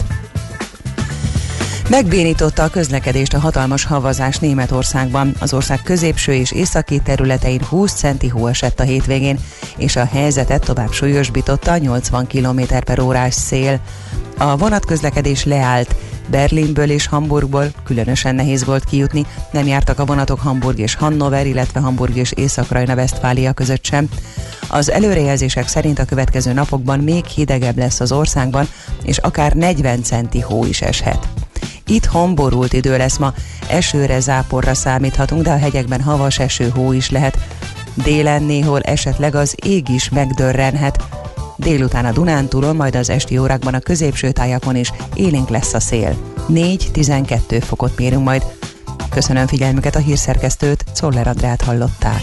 Megbénította a közlekedést a hatalmas havazás Németországban. Az ország középső és északi területein húsz centi hó esett a hétvégén, és a helyzetet tovább súlyosbította a nyolcvan kilométer per órás szél. A vonatközlekedés leállt, Berlinből és Hamburgból különösen nehéz volt kijutni, nem jártak a vonatok Hamburg és Hannover, illetve Hamburg és Észak-Rajna-Vesztfália között sem. Az előrejelzések szerint a következő napokban még hidegebb lesz az országban, és akár negyven centi hó is eshet. Itthon borult idő lesz ma, esőre, záporra számíthatunk, de a hegyekben havas eső, hó is lehet. Délen néhol esetleg az ég is megdörrenhet. Délután a Dunántúlon, majd az esti órákban a középső tájakon is élénk lesz a szél. négy-tizenkét fokot mérünk majd. Köszönöm figyelmüket, a hírszerkesztőt, Czoller Andrát hallották.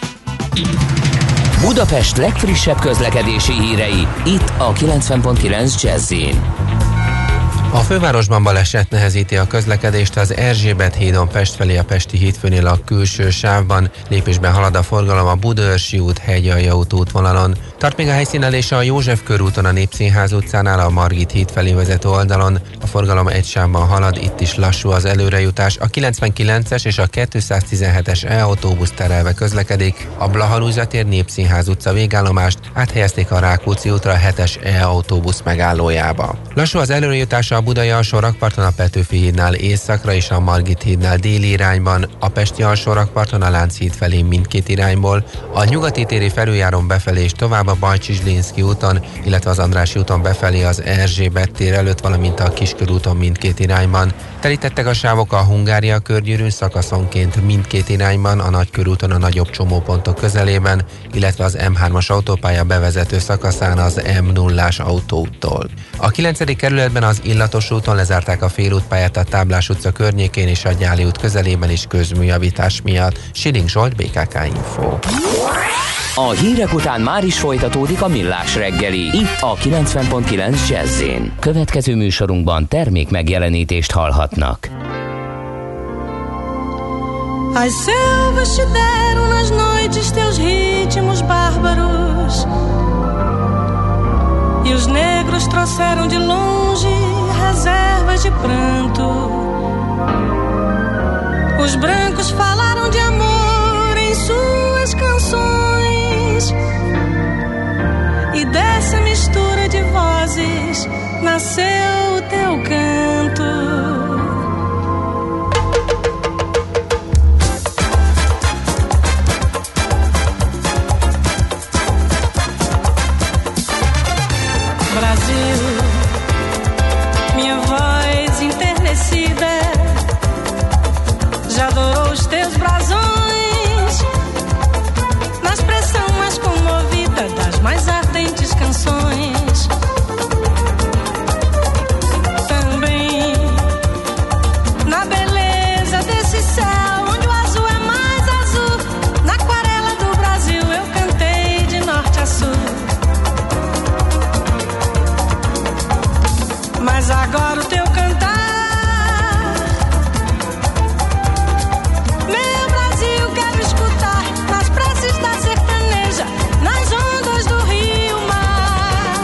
Budapest legfrissebb közlekedési hírei, itt a kilencven pont kilenc Jazz-in. A fővárosban baleset nehezíti a közlekedést az Erzsébet hídon Pest felé a Pesti hídfőnél a külső sávban. Lépésben halad a forgalom a Budaörsi út Hegyalja út útvonalon. Tart még a helyszínelése a József körúton a Népszínház utcánál a Margit híd felé vezető oldalon. A forgalom egy sávban halad, itt is lassú az előrejutás. A kilencvenkilences és a kétszáztizenhetes E-autóbusz terelve közlekedik. A Blaha tér Népszínház utca végállomást áthelyezték a Rákóczi útra a hetes E-autóbusz megállójába. Lassú az előrejutás a a Budai alsó rakparton a Petőfi hídnál északra és a Margit hídnál déli irányban, a Pesti alsó rakparton a Lánchíd felé mindkét irányból, a nyugati téri felüljáron befelé és tovább a Bajcsy-Zslinszky úton, illetve az Andrássy úton befelé az Erzsébet tér előtt, valamint a Kiskörúton mindkét irányban. Telítettek a sávok a Hungária körgyűrűn szakaszonként mindkét irányban, a Nagykörúton a nagyobb csomópontok közelében, illetve az em hármas autópálya bevezető szakaszán az em nullás autóúttól. A kilencedik kerületben az Illatos úton lezárták a félútpályát a Táblás utca környékén és a Gyáli út közelében is közműjavítás miatt. Siling Zsolt, bé ká ká Info. A hírek után már is folytatódik a Millás reggeli, itt a kilencven pont kilenc Jazz-én. Következő műsorunkban termék megjelenítést hallhatnak. As selvas te deram nas noites teus ritmos bárbaros, e os negros trouxeram de longe reservas de pranto. Os brancos falaram de amor em suas canções, e dessa mistura de vozes nasceu o teu canto. Brasil, minha voz enternecida já adorou os teus brasões, na expressão mais comovida das mais ardentes canções. Também na beleza desse céu, onde o azul é mais azul, na aquarela do Brasil eu cantei de norte a sul. Mas agora o teu cantar, meu Brasil, quero escutar nas preces da sertaneja, nas ondas do rio mar.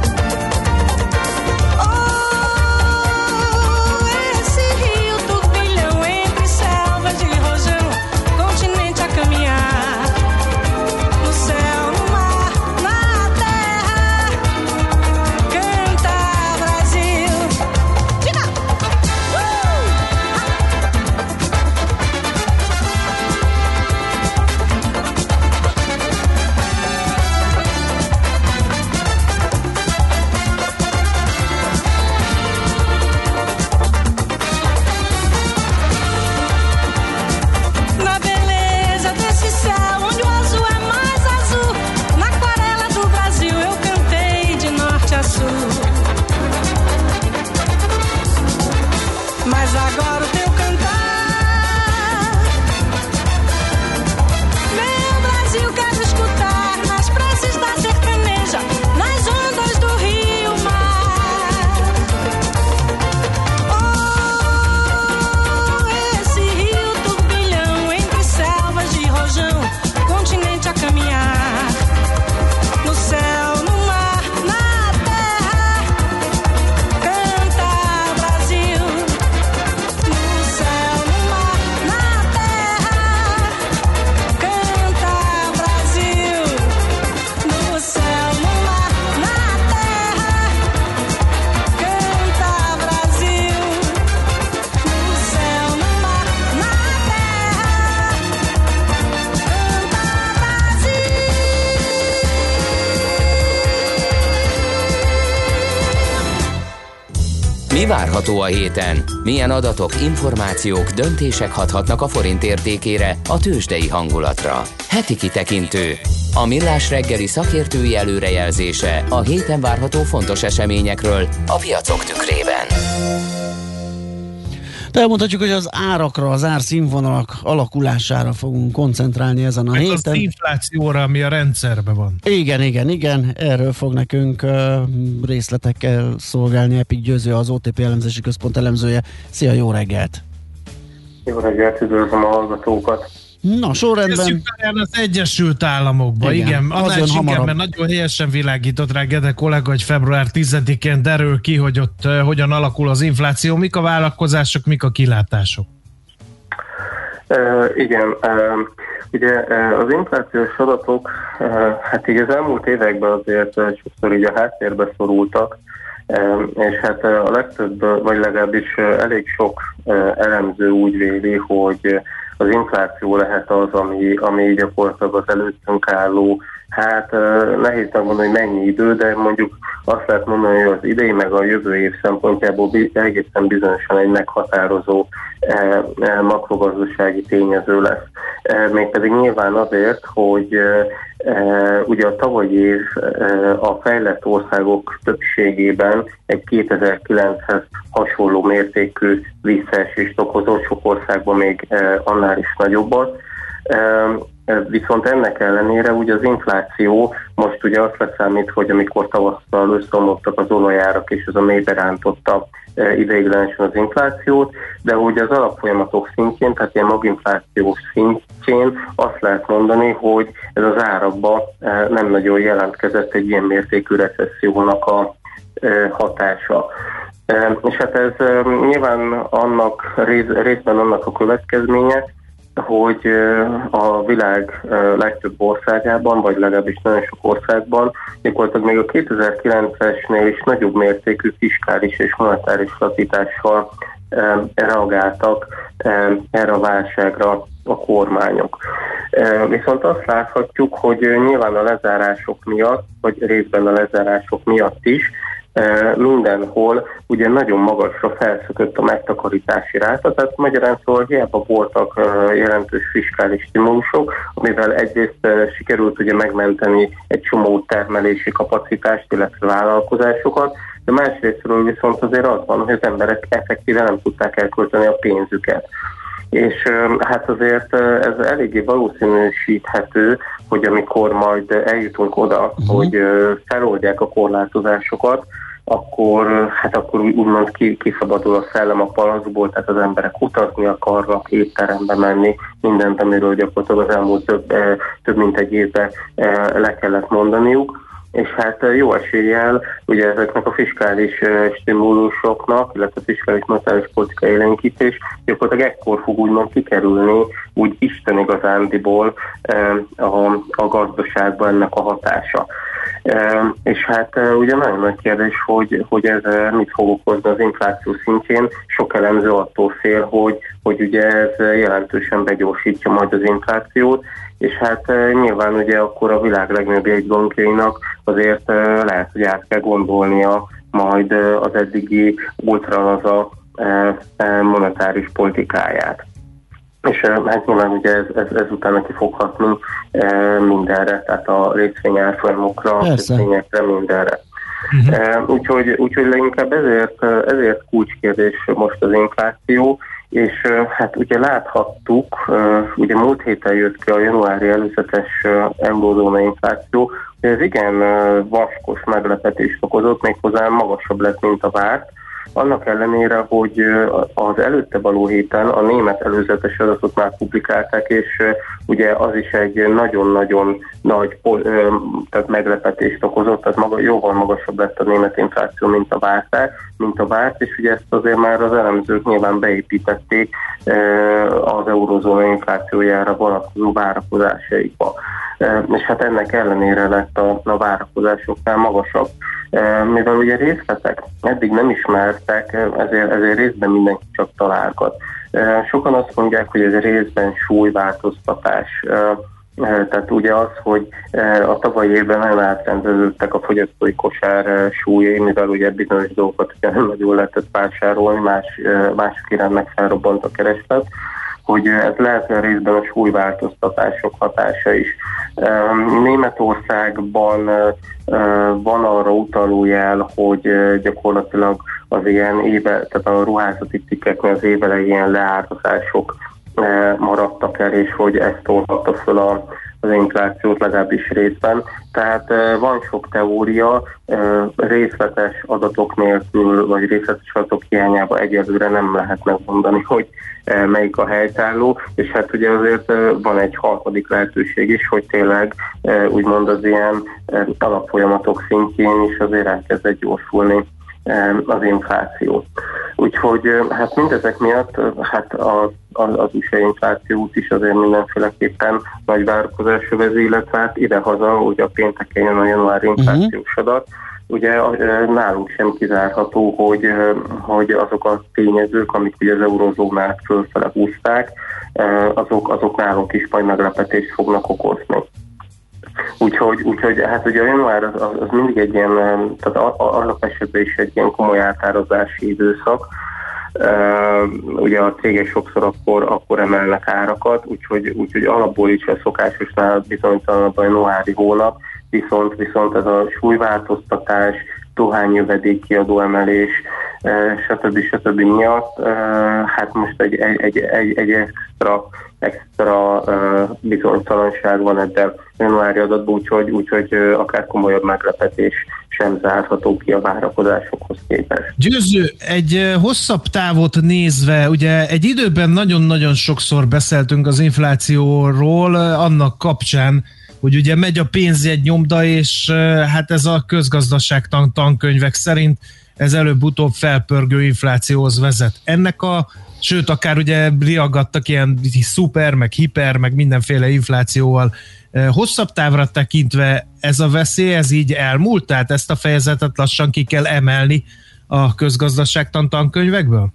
Oh, esse rio turbilhão entre selvas de rojão, continente a caminhar, no céu, no mar, na terra, canta Brasil. Na beleza desse céu, onde o azul é mais azul, na aquarela do Brasil eu cantei de norte a sul. Mas agora o teu cantar, meu Brasil, quero escutar nas preces da sertaneja, nas ondas do rio mar. Oh, esse rio turbilhão entre selvas de rojão, continente a caminhar, no céu, no mar, na terra, canta Brasil. No céu, no mar, na terra, canta Brasil. No céu, no mar, na terra, canta Brasil. No céu, no mar, na terra, Mi várható a héten? Milyen adatok, információk, döntések hathatnak a forint értékére, a tőzsdei hangulatra? Heti kitekintő. A Millás reggeli szakértői előrejelzése a héten várható fontos eseményekről a piacok tükrében. De elmondhatjuk, hogy az árakra, az árszínvonalak alakulására fogunk koncentrálni ezen a meg héten. az inflációra, ami a rendszerben van. Igen, igen, igen. Erről fog nekünk uh, részletekkel szolgálni Epik Győző, az o té pé elemzési központ elemzője. Szia, jó reggelt! Jó reggelt, üdvözlöm a hallgatókat! Na, sorrendben... Kezdjük az Egyesült Államokba, igen. igen. Annál is inkább, mert nagyon helyesen világított rá Gede kollega, hogy február tizedikén derül ki, hogy ott uh, hogyan alakul az infláció, mik a vállalkozások, mik a kilátások. Uh, igen, uh, ugye uh, az inflációs adatok, uh, hát így az elmúlt években azért uh, sokszor így a háttérbe szorultak, És hát a legtöbb, vagy legalábbis elég sok elemző úgy véli, hogy az infláció lehet az, ami, ami gyakorlatilag az előttünk álló, hát nehéz megmondani, hogy mennyi idő, de mondjuk azt lehet mondani, hogy az idei meg a jövő év szempontjából egészen bizonyosan egy meghatározó makrogazdasági tényező lesz. Mégpedig nyilván azért, hogy ugye a tavalyi év a fejlett országok többségében egy kétezer-kilenchez hasonló mértékű visszaesést okozott, sok országban még annál is nagyobbat. Viszont ennek ellenére ugye az infláció most ugye azt leszámít, hogy amikor tavasszal összeomlottak az olajárak, és az a mélybe rántotta ideiglenesen az inflációt, de ugye az alapfolyamatok szintjén, tehát ilyen maginflációs szintjén azt lehet mondani, hogy ez az árakba nem nagyon jelentkezett egy ilyen mértékű recessziónak a hatása. És hát ez nyilván annak, részben annak a következménye, hogy a világ legtöbb országában, vagy legalábbis nagyon sok országban, gyakorlatilag még a kétezer-kilencesnél is nagyobb mértékű fiskális és monetáris lazítással reagáltak erre a válságra a kormányok. Viszont azt láthatjuk, hogy nyilván a lezárások miatt, vagy részben a lezárások miatt is, mindenhol ugye nagyon magasra felszökött a megtakarítási ráta, tehát magyarán szóval hiába voltak jelentős fiskális stimulusok, amivel egyrészt sikerült ugye megmenteni egy csomó termelési kapacitást, illetve vállalkozásokat, de másrésztről viszont azért az van, hogy az emberek effektíven nem tudták elkölteni a pénzüket. És hát azért ez eléggé valószínűsíthető, hogy amikor majd eljutunk oda, uh-huh. hogy feloldják a korlátozásokat, akkor, hát akkor úgymond kiszabadul a szellem a palaszból, tehát az emberek utazni akarnak, étterembe menni, mindent, amiről gyakorlatilag az elmúlt több, több mint egy évben le kellett mondaniuk. És hát jó eséllyel ugye ezeknek a fiskális stimulusoknak, illetve a fiskális monetáris politika élénkítés gyakorlatilag ekkor fog úgymond kikerülni úgy Isten igazándiból a, a gazdaságban ennek a hatása. És hát ugye nagyon nagy kérdés, hogy, hogy ez mit fog okozni az infláció szintjén. Sok elemző attól fél, hogy, hogy ugye ez jelentősen begyorsítja majd az inflációt, és hát nyilván ugye akkor a világ legnagyobb jegybankjainak azért lehet, hogy át kell gondolnia majd az eddigi ultralaza monetáris politikáját. És hát nyilván ugye ez, ez, ez utána ki fog hatni mindenre, tehát a részvényárfolyamokra, részvényekre, mindenre. Uh-huh. Úgyhogy, úgyhogy leginkább ezért, ezért kulcskérdés most az infláció, és hát ugye láthattuk, ugye múlt héten jött ki a januári előzetes eurózóna infláció, hogy ez igen vaskos meglepetést okozott, méghozzá magasabb lett, mint a várt. Annak ellenére, hogy az előtte való héten a német előzetes adatot már publikálták, és ugye az is egy nagyon-nagyon nagy tehát meglepetést okozott, tehát maga, jóval magasabb lett a német infláció, mint a várt, mint a várt, és ugye ezt azért már az elemzők nyilván beépítették az eurozóna inflációjára vonatkozó várakozásaikba. És hát ennek ellenére lett a, a várakozásoknál magasabb. Mivel ugye részletek eddig nem ismertek, ezért, ezért részben mindenki csak találgat. Sokan azt mondják, hogy ez részben súlyváltoztatás. Tehát ugye az, hogy a tavalyi évben nagyon átrendeződtek a fogyasztói kosár súlyai, mivel ugye bizonyos dolgokat ugye nem nagyon lehetett vásárolni, más, mások iránt meg felrobbant a kereslet, hogy ez lehet részben a súlyváltoztatások hatása is. Németországban van arra utaló jel, hogy gyakorlatilag az ilyen éve, tehát a ruházati cikkeknél az évelei ilyen leárazások maradtak el, és hogy ezt tolhatta föl a, az inflációt legalábbis részben. Tehát van sok teória, részletes adatok nélkül, vagy részletes adatok hiányában egyelőre nem lehet megmondani, hogy melyik a helytálló, és hát ugye azért van egy harmadik lehetőség is, hogy tényleg úgymond az ilyen alapfolyamatok szintjén is azért elkezdett gyorsulni az infláció. Úgyhogy hát mindezek miatt hát a, az u es á inflációt is azért mindenféleképpen nagy várakozás övezi, illetve hát idehaza, ugye a pénteken jön a januári inflációs adat, ugye nálunk sem kizárható, hogy, hogy azok a tényezők, amik ugye az eurozónát fölfele húzták, azok, azok nálunk is majd meglepetést fognak okozni. Úgyhogy, úgyhogy hát ugye a január az, az mindig egy ilyen, tehát annak esetben is egy ilyen komoly átárazási időszak. Uh, ugye a cégek sokszor akkor, akkor emelnek árakat, úgyhogy, úgyhogy alapból is a szokásosnál bizonytalanabb a januári hónap, viszont, viszont ez a súlyváltoztatás, dohányjövedék kiadó emelés, uh, stb. stb. Miatt uh, hát most egy, egy, egy, egy, egy extra, extra uh, bizonytalanság van ebben a januári adatban, úgyhogy, úgyhogy uh, akár komolyabb meglepetés sem zárható ki a várakozásokhoz képest. Győző, egy hosszabb távot nézve, ugye egy időben nagyon-nagyon sokszor beszéltünk az inflációról, annak kapcsán, hogy ugye megy a pénzjegy nyomda, és hát ez a közgazdaságtan tankönyvek szerint ez előbb-utóbb felpörgő inflációhoz vezet. Ennek a, sőt, akár ugye riagadtak ilyen szuper, meg hiper, meg mindenféle inflációval. Hosszabb távra tekintve ez a veszély, ez így elmúlt? Tehát ezt a fejezetet lassan ki kell emelni a közgazdaságtan tankönyvekből?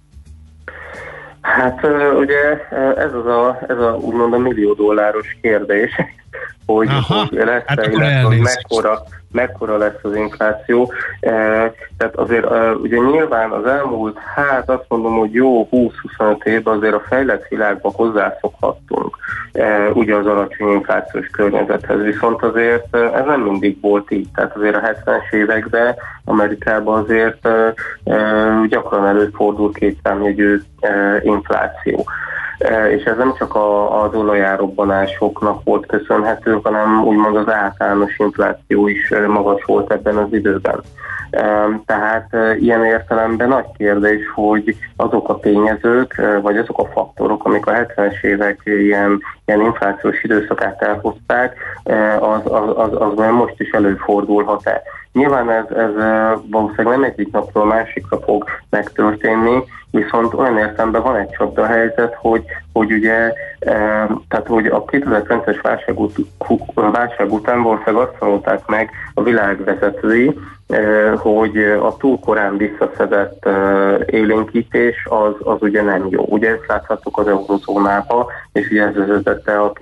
Hát ugye ez az a, ez a úgymond a millió dolláros kérdés, hogy, hogy lesz-e, hát illetve, hogy mekkora, mekkora lesz az infláció. E, tehát azért e, ugye nyilván az elmúlt, hát azt mondom, hogy jó húsz-huszonöt évben azért a fejlett világban hozzászokhattunk e, ugye az alacsony inflációs környezethez, viszont azért ez nem mindig volt így. Tehát azért a hetvenes években Amerikában azért e, e, gyakran előfordul kétszámjegyű e, infláció. És ez nem csak a, a olajárobbanásoknak volt köszönhető, hanem úgymond az általános infláció is magas volt ebben az időben. Tehát ilyen értelemben nagy kérdés, hogy azok a tényezők, vagy azok a faktorok, amik a hetvenes évek ilyen, ilyen inflációs időszakát elhozták, az, az, az, az most is előfordulhat-e. Nyilván ez, ez valószínűleg nem egyik napról másikra fog megtörténni, viszont olyan értelemben van egy csapdahelyzet, hogy, hogy ugye, e, tehát hogy a kétezer-kilences válság, ut- válság után valószínűleg azt mondták meg a világvezetői, e, hogy a túl korán visszaszedett e, élénkítés az, az ugye nem jó. Ugye ezt láthattuk az eurozónában, és ugye ez vezetette a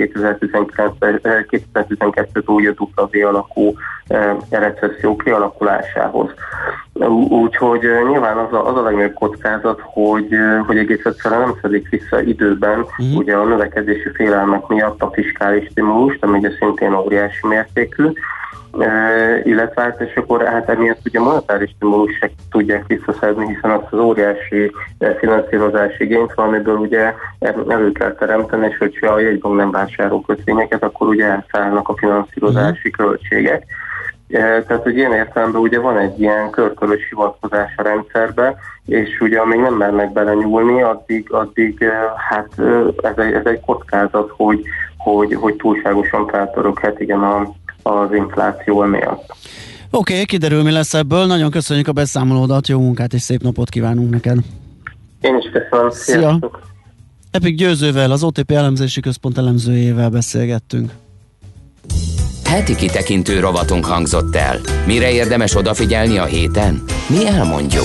kétezer-tizenkettőtől ugye dupla V alakú e, recesszió kialakulásához. Úgyhogy nyilván az a, az a legnagyobb kockázat, hogy, hogy egész egyszerűen nem szedik vissza időben, mm. ugye a növekedési félelmek miatt a fiskális stimulust, ami ugye szintén óriási mértékű, e, illetve hát és akkor hát emiatt ugye monetáris stimulus se tudják visszaszedni, hiszen azt az óriási finanszírozási igényt van, amiből ugye elő kell teremteni, és hogyha a jegybank nem vásárol kötvényeket, akkor ugye elszállnak a finanszírozási mm. költségek. Tehát, hogy ilyen értelemben ugye van egy ilyen körkörös hivatkozás a rendszerbe, és ugye amíg nem mernek belenyúlni, addig, addig hát ez egy, ez egy kockázat, hogy, hogy, hogy túlságosan felpöröghet igen a, az infláció miatt. Oké, okay, kiderül, mi lesz ebből. Nagyon köszönjük a beszámolódat, jó munkát és szép napot kívánunk neked. Én is köszönöm. Szia! Epik Győzővel, az o té pé elemzési központ elemzőjével beszélgettünk. Heti kitekintő rovatunk hangzott el. Mire érdemes odafigyelni a héten? Mi elmondjuk.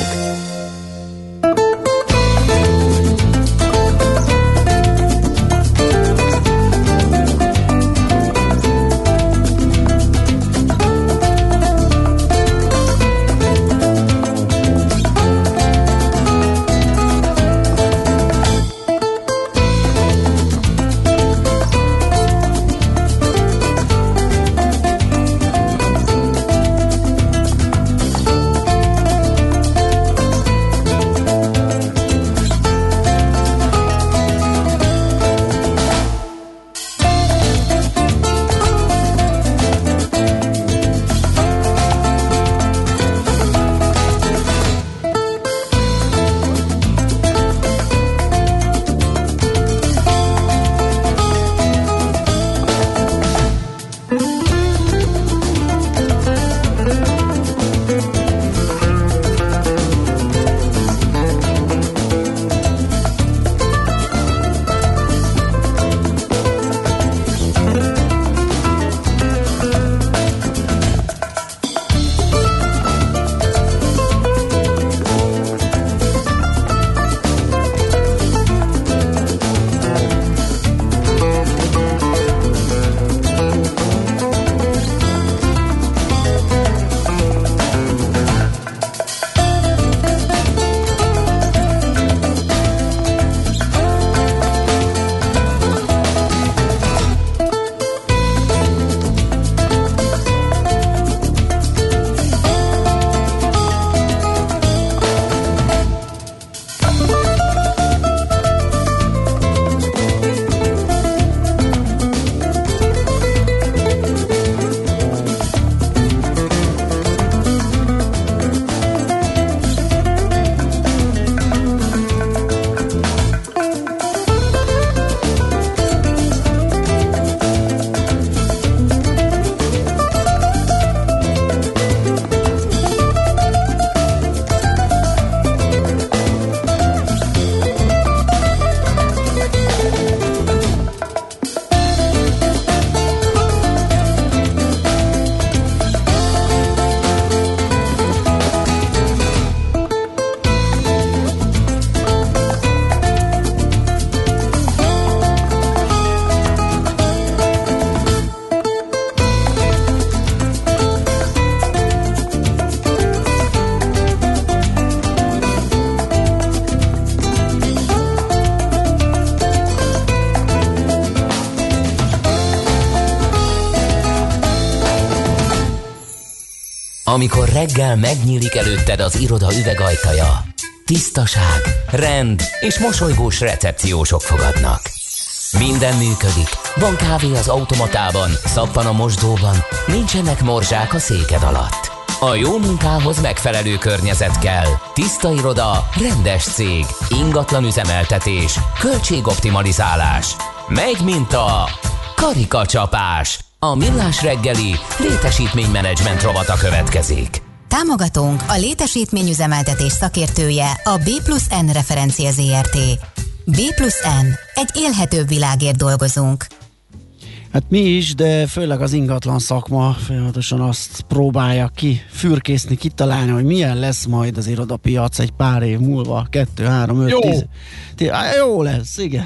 Amikor reggel megnyílik előtted az iroda üvegajtaja, tisztaság, rend és mosolygós recepciósok fogadnak. Minden működik, van kávé az automatában, szappan a mosdóban, nincsenek morzsák a széked alatt. A jó munkához megfelelő környezet kell. Tiszta iroda, rendes cég, ingatlan üzemeltetés, költségoptimalizálás. Megy, mint a karikacsapás. A Millás reggeli létesítménymenedzsment rovata következik. Támogatónk a létesítményüzemeltetés szakértője, a B plusz N Referencia Zrt. B plusz N. Egy élhetőbb világért dolgozunk. Hát mi is, de főleg az ingatlan szakma folyamatosan azt próbálja ki, fürkészni, kitalálni, hogy milyen lesz majd az irodapiac egy pár év múlva, kettő, három, öt, jó. tíz. tíz á, jó lesz, igen.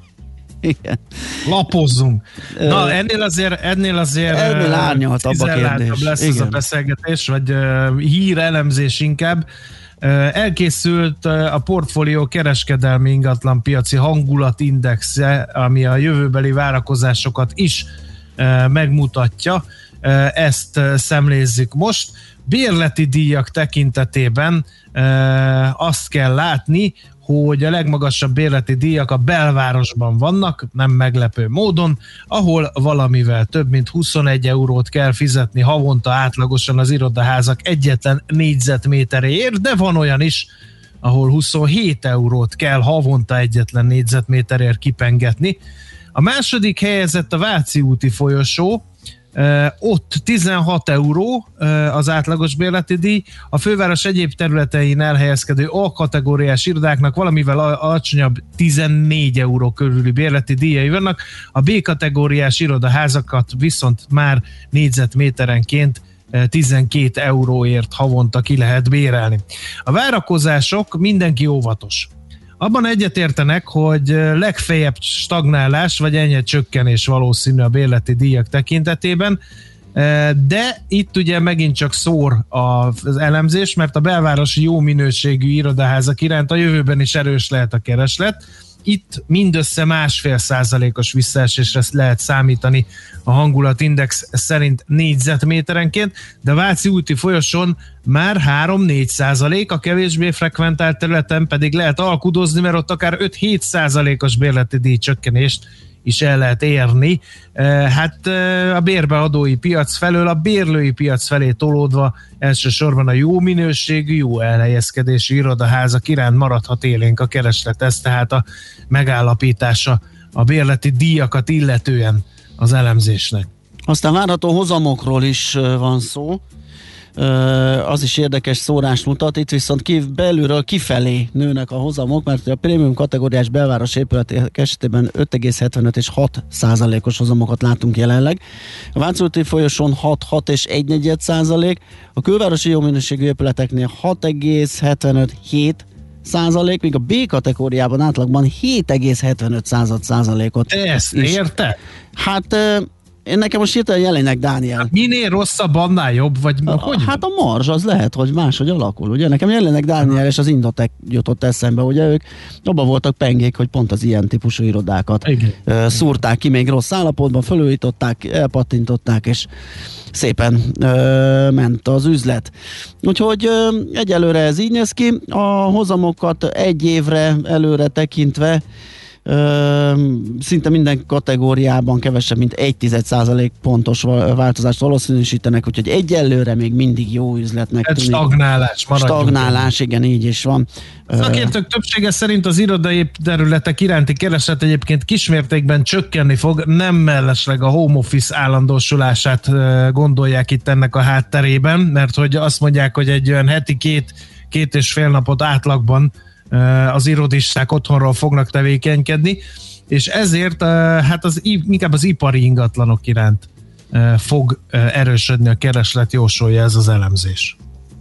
Igen. Lapozzunk. Na, ennél azért ennél azért ennél árnyaltabb a kérdés. Lesz igen. ez a beszélgetés, vagy uh, hírelemzés inkább. Uh, elkészült uh, a portfólió kereskedelmi ingatlan piaci hangulatindexe, ami a jövőbeli várakozásokat is uh, megmutatja. Uh, ezt uh, szemlézzük most. Bérleti díjak tekintetében uh, azt kell látni, hogy a legmagasabb bérleti díjak a belvárosban vannak, nem meglepő módon, ahol valamivel több mint huszonegy eurót kell fizetni havonta átlagosan az irodaházak egyetlen négyzetméteréért, de van olyan is, ahol huszonhét eurót kell havonta egyetlen négyzetméterért kipengetni. A második helyezett a Váci úti folyosó, Uh, ott tizenhat euró uh, az átlagos bérleti díj, a főváros egyéb területein elhelyezkedő A kategóriás irodáknak valamivel alacsonyabb tizennégy euró körüli bérleti díjai vannak, a B kategóriás irodaházakat viszont már négyzetméterenként uh, tizenkét euróért havonta ki lehet bérelni. A várakozások, mindenki óvatos. Abban egyetértenek, hogy legfeljebb stagnálás vagy enyhe csökkenés valószínű a bérleti díjak tekintetében, de itt ugye megint csak szór az elemzés, mert a belvárosi jó minőségű irodaházak iránt a jövőben is erős lehet a kereslet. Itt mindössze másfél százalékos visszaesésre lehet számítani a hangulatindex szerint négyzetméterenként, de a Váci úti folyosón már három-négy százalék, a kevésbé frekventált területen pedig lehet alkudozni, mert ott akár öt-hét százalékos bérleti díjcsökkenést is el lehet érni. Hát a bérbeadói piac felől a bérlői piac felé tolódva elsősorban a jó minőségű, jó elhelyezkedésű irodaházak iránt maradhat élénk a kereslet. Ez tehát a megállapítása a bérleti díjakat illetően az elemzésnek. Aztán várható hozamokról is van szó. Az is érdekes szórást mutat, itt viszont ki, belülről kifelé nőnek a hozamok, mert a prémium kategóriás belváros épületek esetében öt egész hetvenöt és hat százalékos hozamokat látunk jelenleg. A Váci úti folyosón hat, hat és egy negyed százalék, a külvárosi jó minőségű épületeknél hat egész hetvenöt, hét százalék, míg a B kategóriában átlagban hét egész hetvenöt százalékot. Te ezt érted? Hát én nekem most hirtelen Jelinek Dániel. Hát minél rosszabb, annál jobb, vagy a, hogy? Hát a marzs az lehet, hogy máshogy alakul, ugye? Nekem Jelinek Dániel és az Indotek jutott eszembe, ugye ők abban voltak pengék, hogy pont az ilyen típusú irodákat uh, szúrták ki még rossz állapotban, fölújították, elpattintották, és szépen uh, ment az üzlet. Úgyhogy uh, egyelőre ez így néz ki, a hozamokat egy évre előre tekintve Ö, szinte minden kategóriában kevesebb, mint egy tized százalék pontos változást valószínűsítenek, úgyhogy egyelőre még mindig jó üzletnek tűnik. Stagnálás, maradjunk. Stagnálás, igen, így is van. Szakértők többsége szerint az irodai területek iránti kereslet egyébként kismértékben csökkenni fog, nem mellesleg a home office állandósulását gondolják itt ennek a hátterében, mert hogy azt mondják, hogy egy olyan heti két, két és fél napot átlagban az irodisták otthonról fognak tevékenykedni, és ezért hát az, inkább az ipari ingatlanok iránt fog erősödni a kereslet, jósolja ez az elemzés.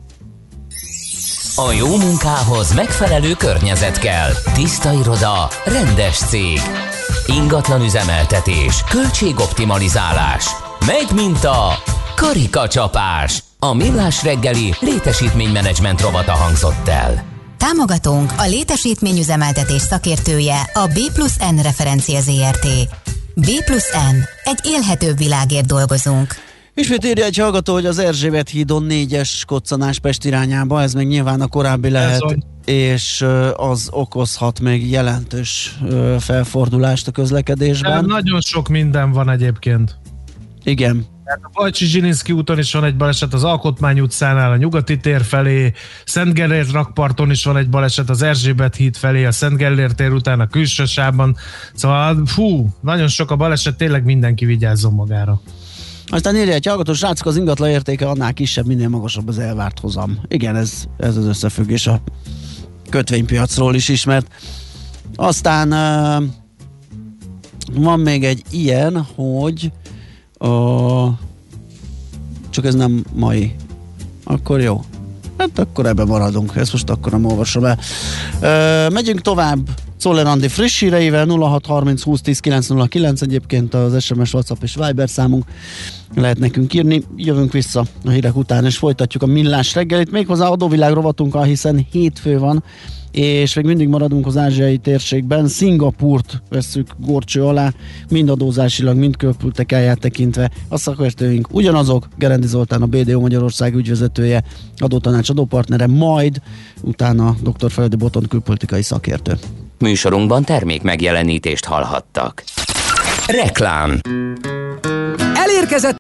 A jó munkához megfelelő környezet kell. Tiszta iroda, rendes cég, ingatlan üzemeltetés, költségoptimalizálás. Megy, mint a karikacsapás. A Millás reggeli létesítménymenedzsment rovata hangzott el. Támogatónk a létesítményüzemeltetés szakértője, a B plusz N Referencia Zrt. B plusz N. Egy élhetőbb világért dolgozunk. Ismét írja egy hallgató, hogy az Erzsébet hídon négyes koccanás Pest irányába, ez még nyilván a korábbi lehet, és az okozhat még jelentős felfordulást a közlekedésben. De nagyon sok minden van egyébként. Igen. A Bajcsi-Zsilinszky úton is van egy baleset, az Alkotmány utcánál a Nyugati tér felé, Szent Gellért rakparton is van egy baleset, az Erzsébet híd felé, a Szent Gellért tér után a külső sávban. Szóval fú, nagyon sok a baleset, tényleg mindenki vigyázzon magára. Aztán írja egy hallgató, srácok, az ingatlan értéke annál kisebb, minél magasabb az elvárt hozam. Igen, ez, ez az összefüggés a kötvénypiacról is ismert. Aztán uh, van még egy ilyen, hogy a... csak ez nem mai. Akkor jó. Hát akkor ebben maradunk. Ezt most akkor nem olvasom el. Uh, megyünk tovább. Czoller Andi friss híreivel, nulla hat harminc húsz tíz kilenc nulla kilenc, egyébként az es em es, WhatsApp és Viber számunk, lehet nekünk írni. Jövünk vissza a hírek után, és folytatjuk a millás reggelit, méghozzá adóvilág rovatunkkal, hiszen hétfő van, és még mindig maradunk az ázsiai térségben. Szingapúrt vesszük górcső alá, mind adózásilag, mind külpolitikáját tekintve. A szakértőink ugyanazok, Gerendi Zoltán, a bé dé o Magyarország ügyvezetője, adótanács adópartnere, majd utána dr. Feledi Botond külpolitikai szakértő. Műsorunkban termék megjelenítést hallhattak. Reklám. Elérkezett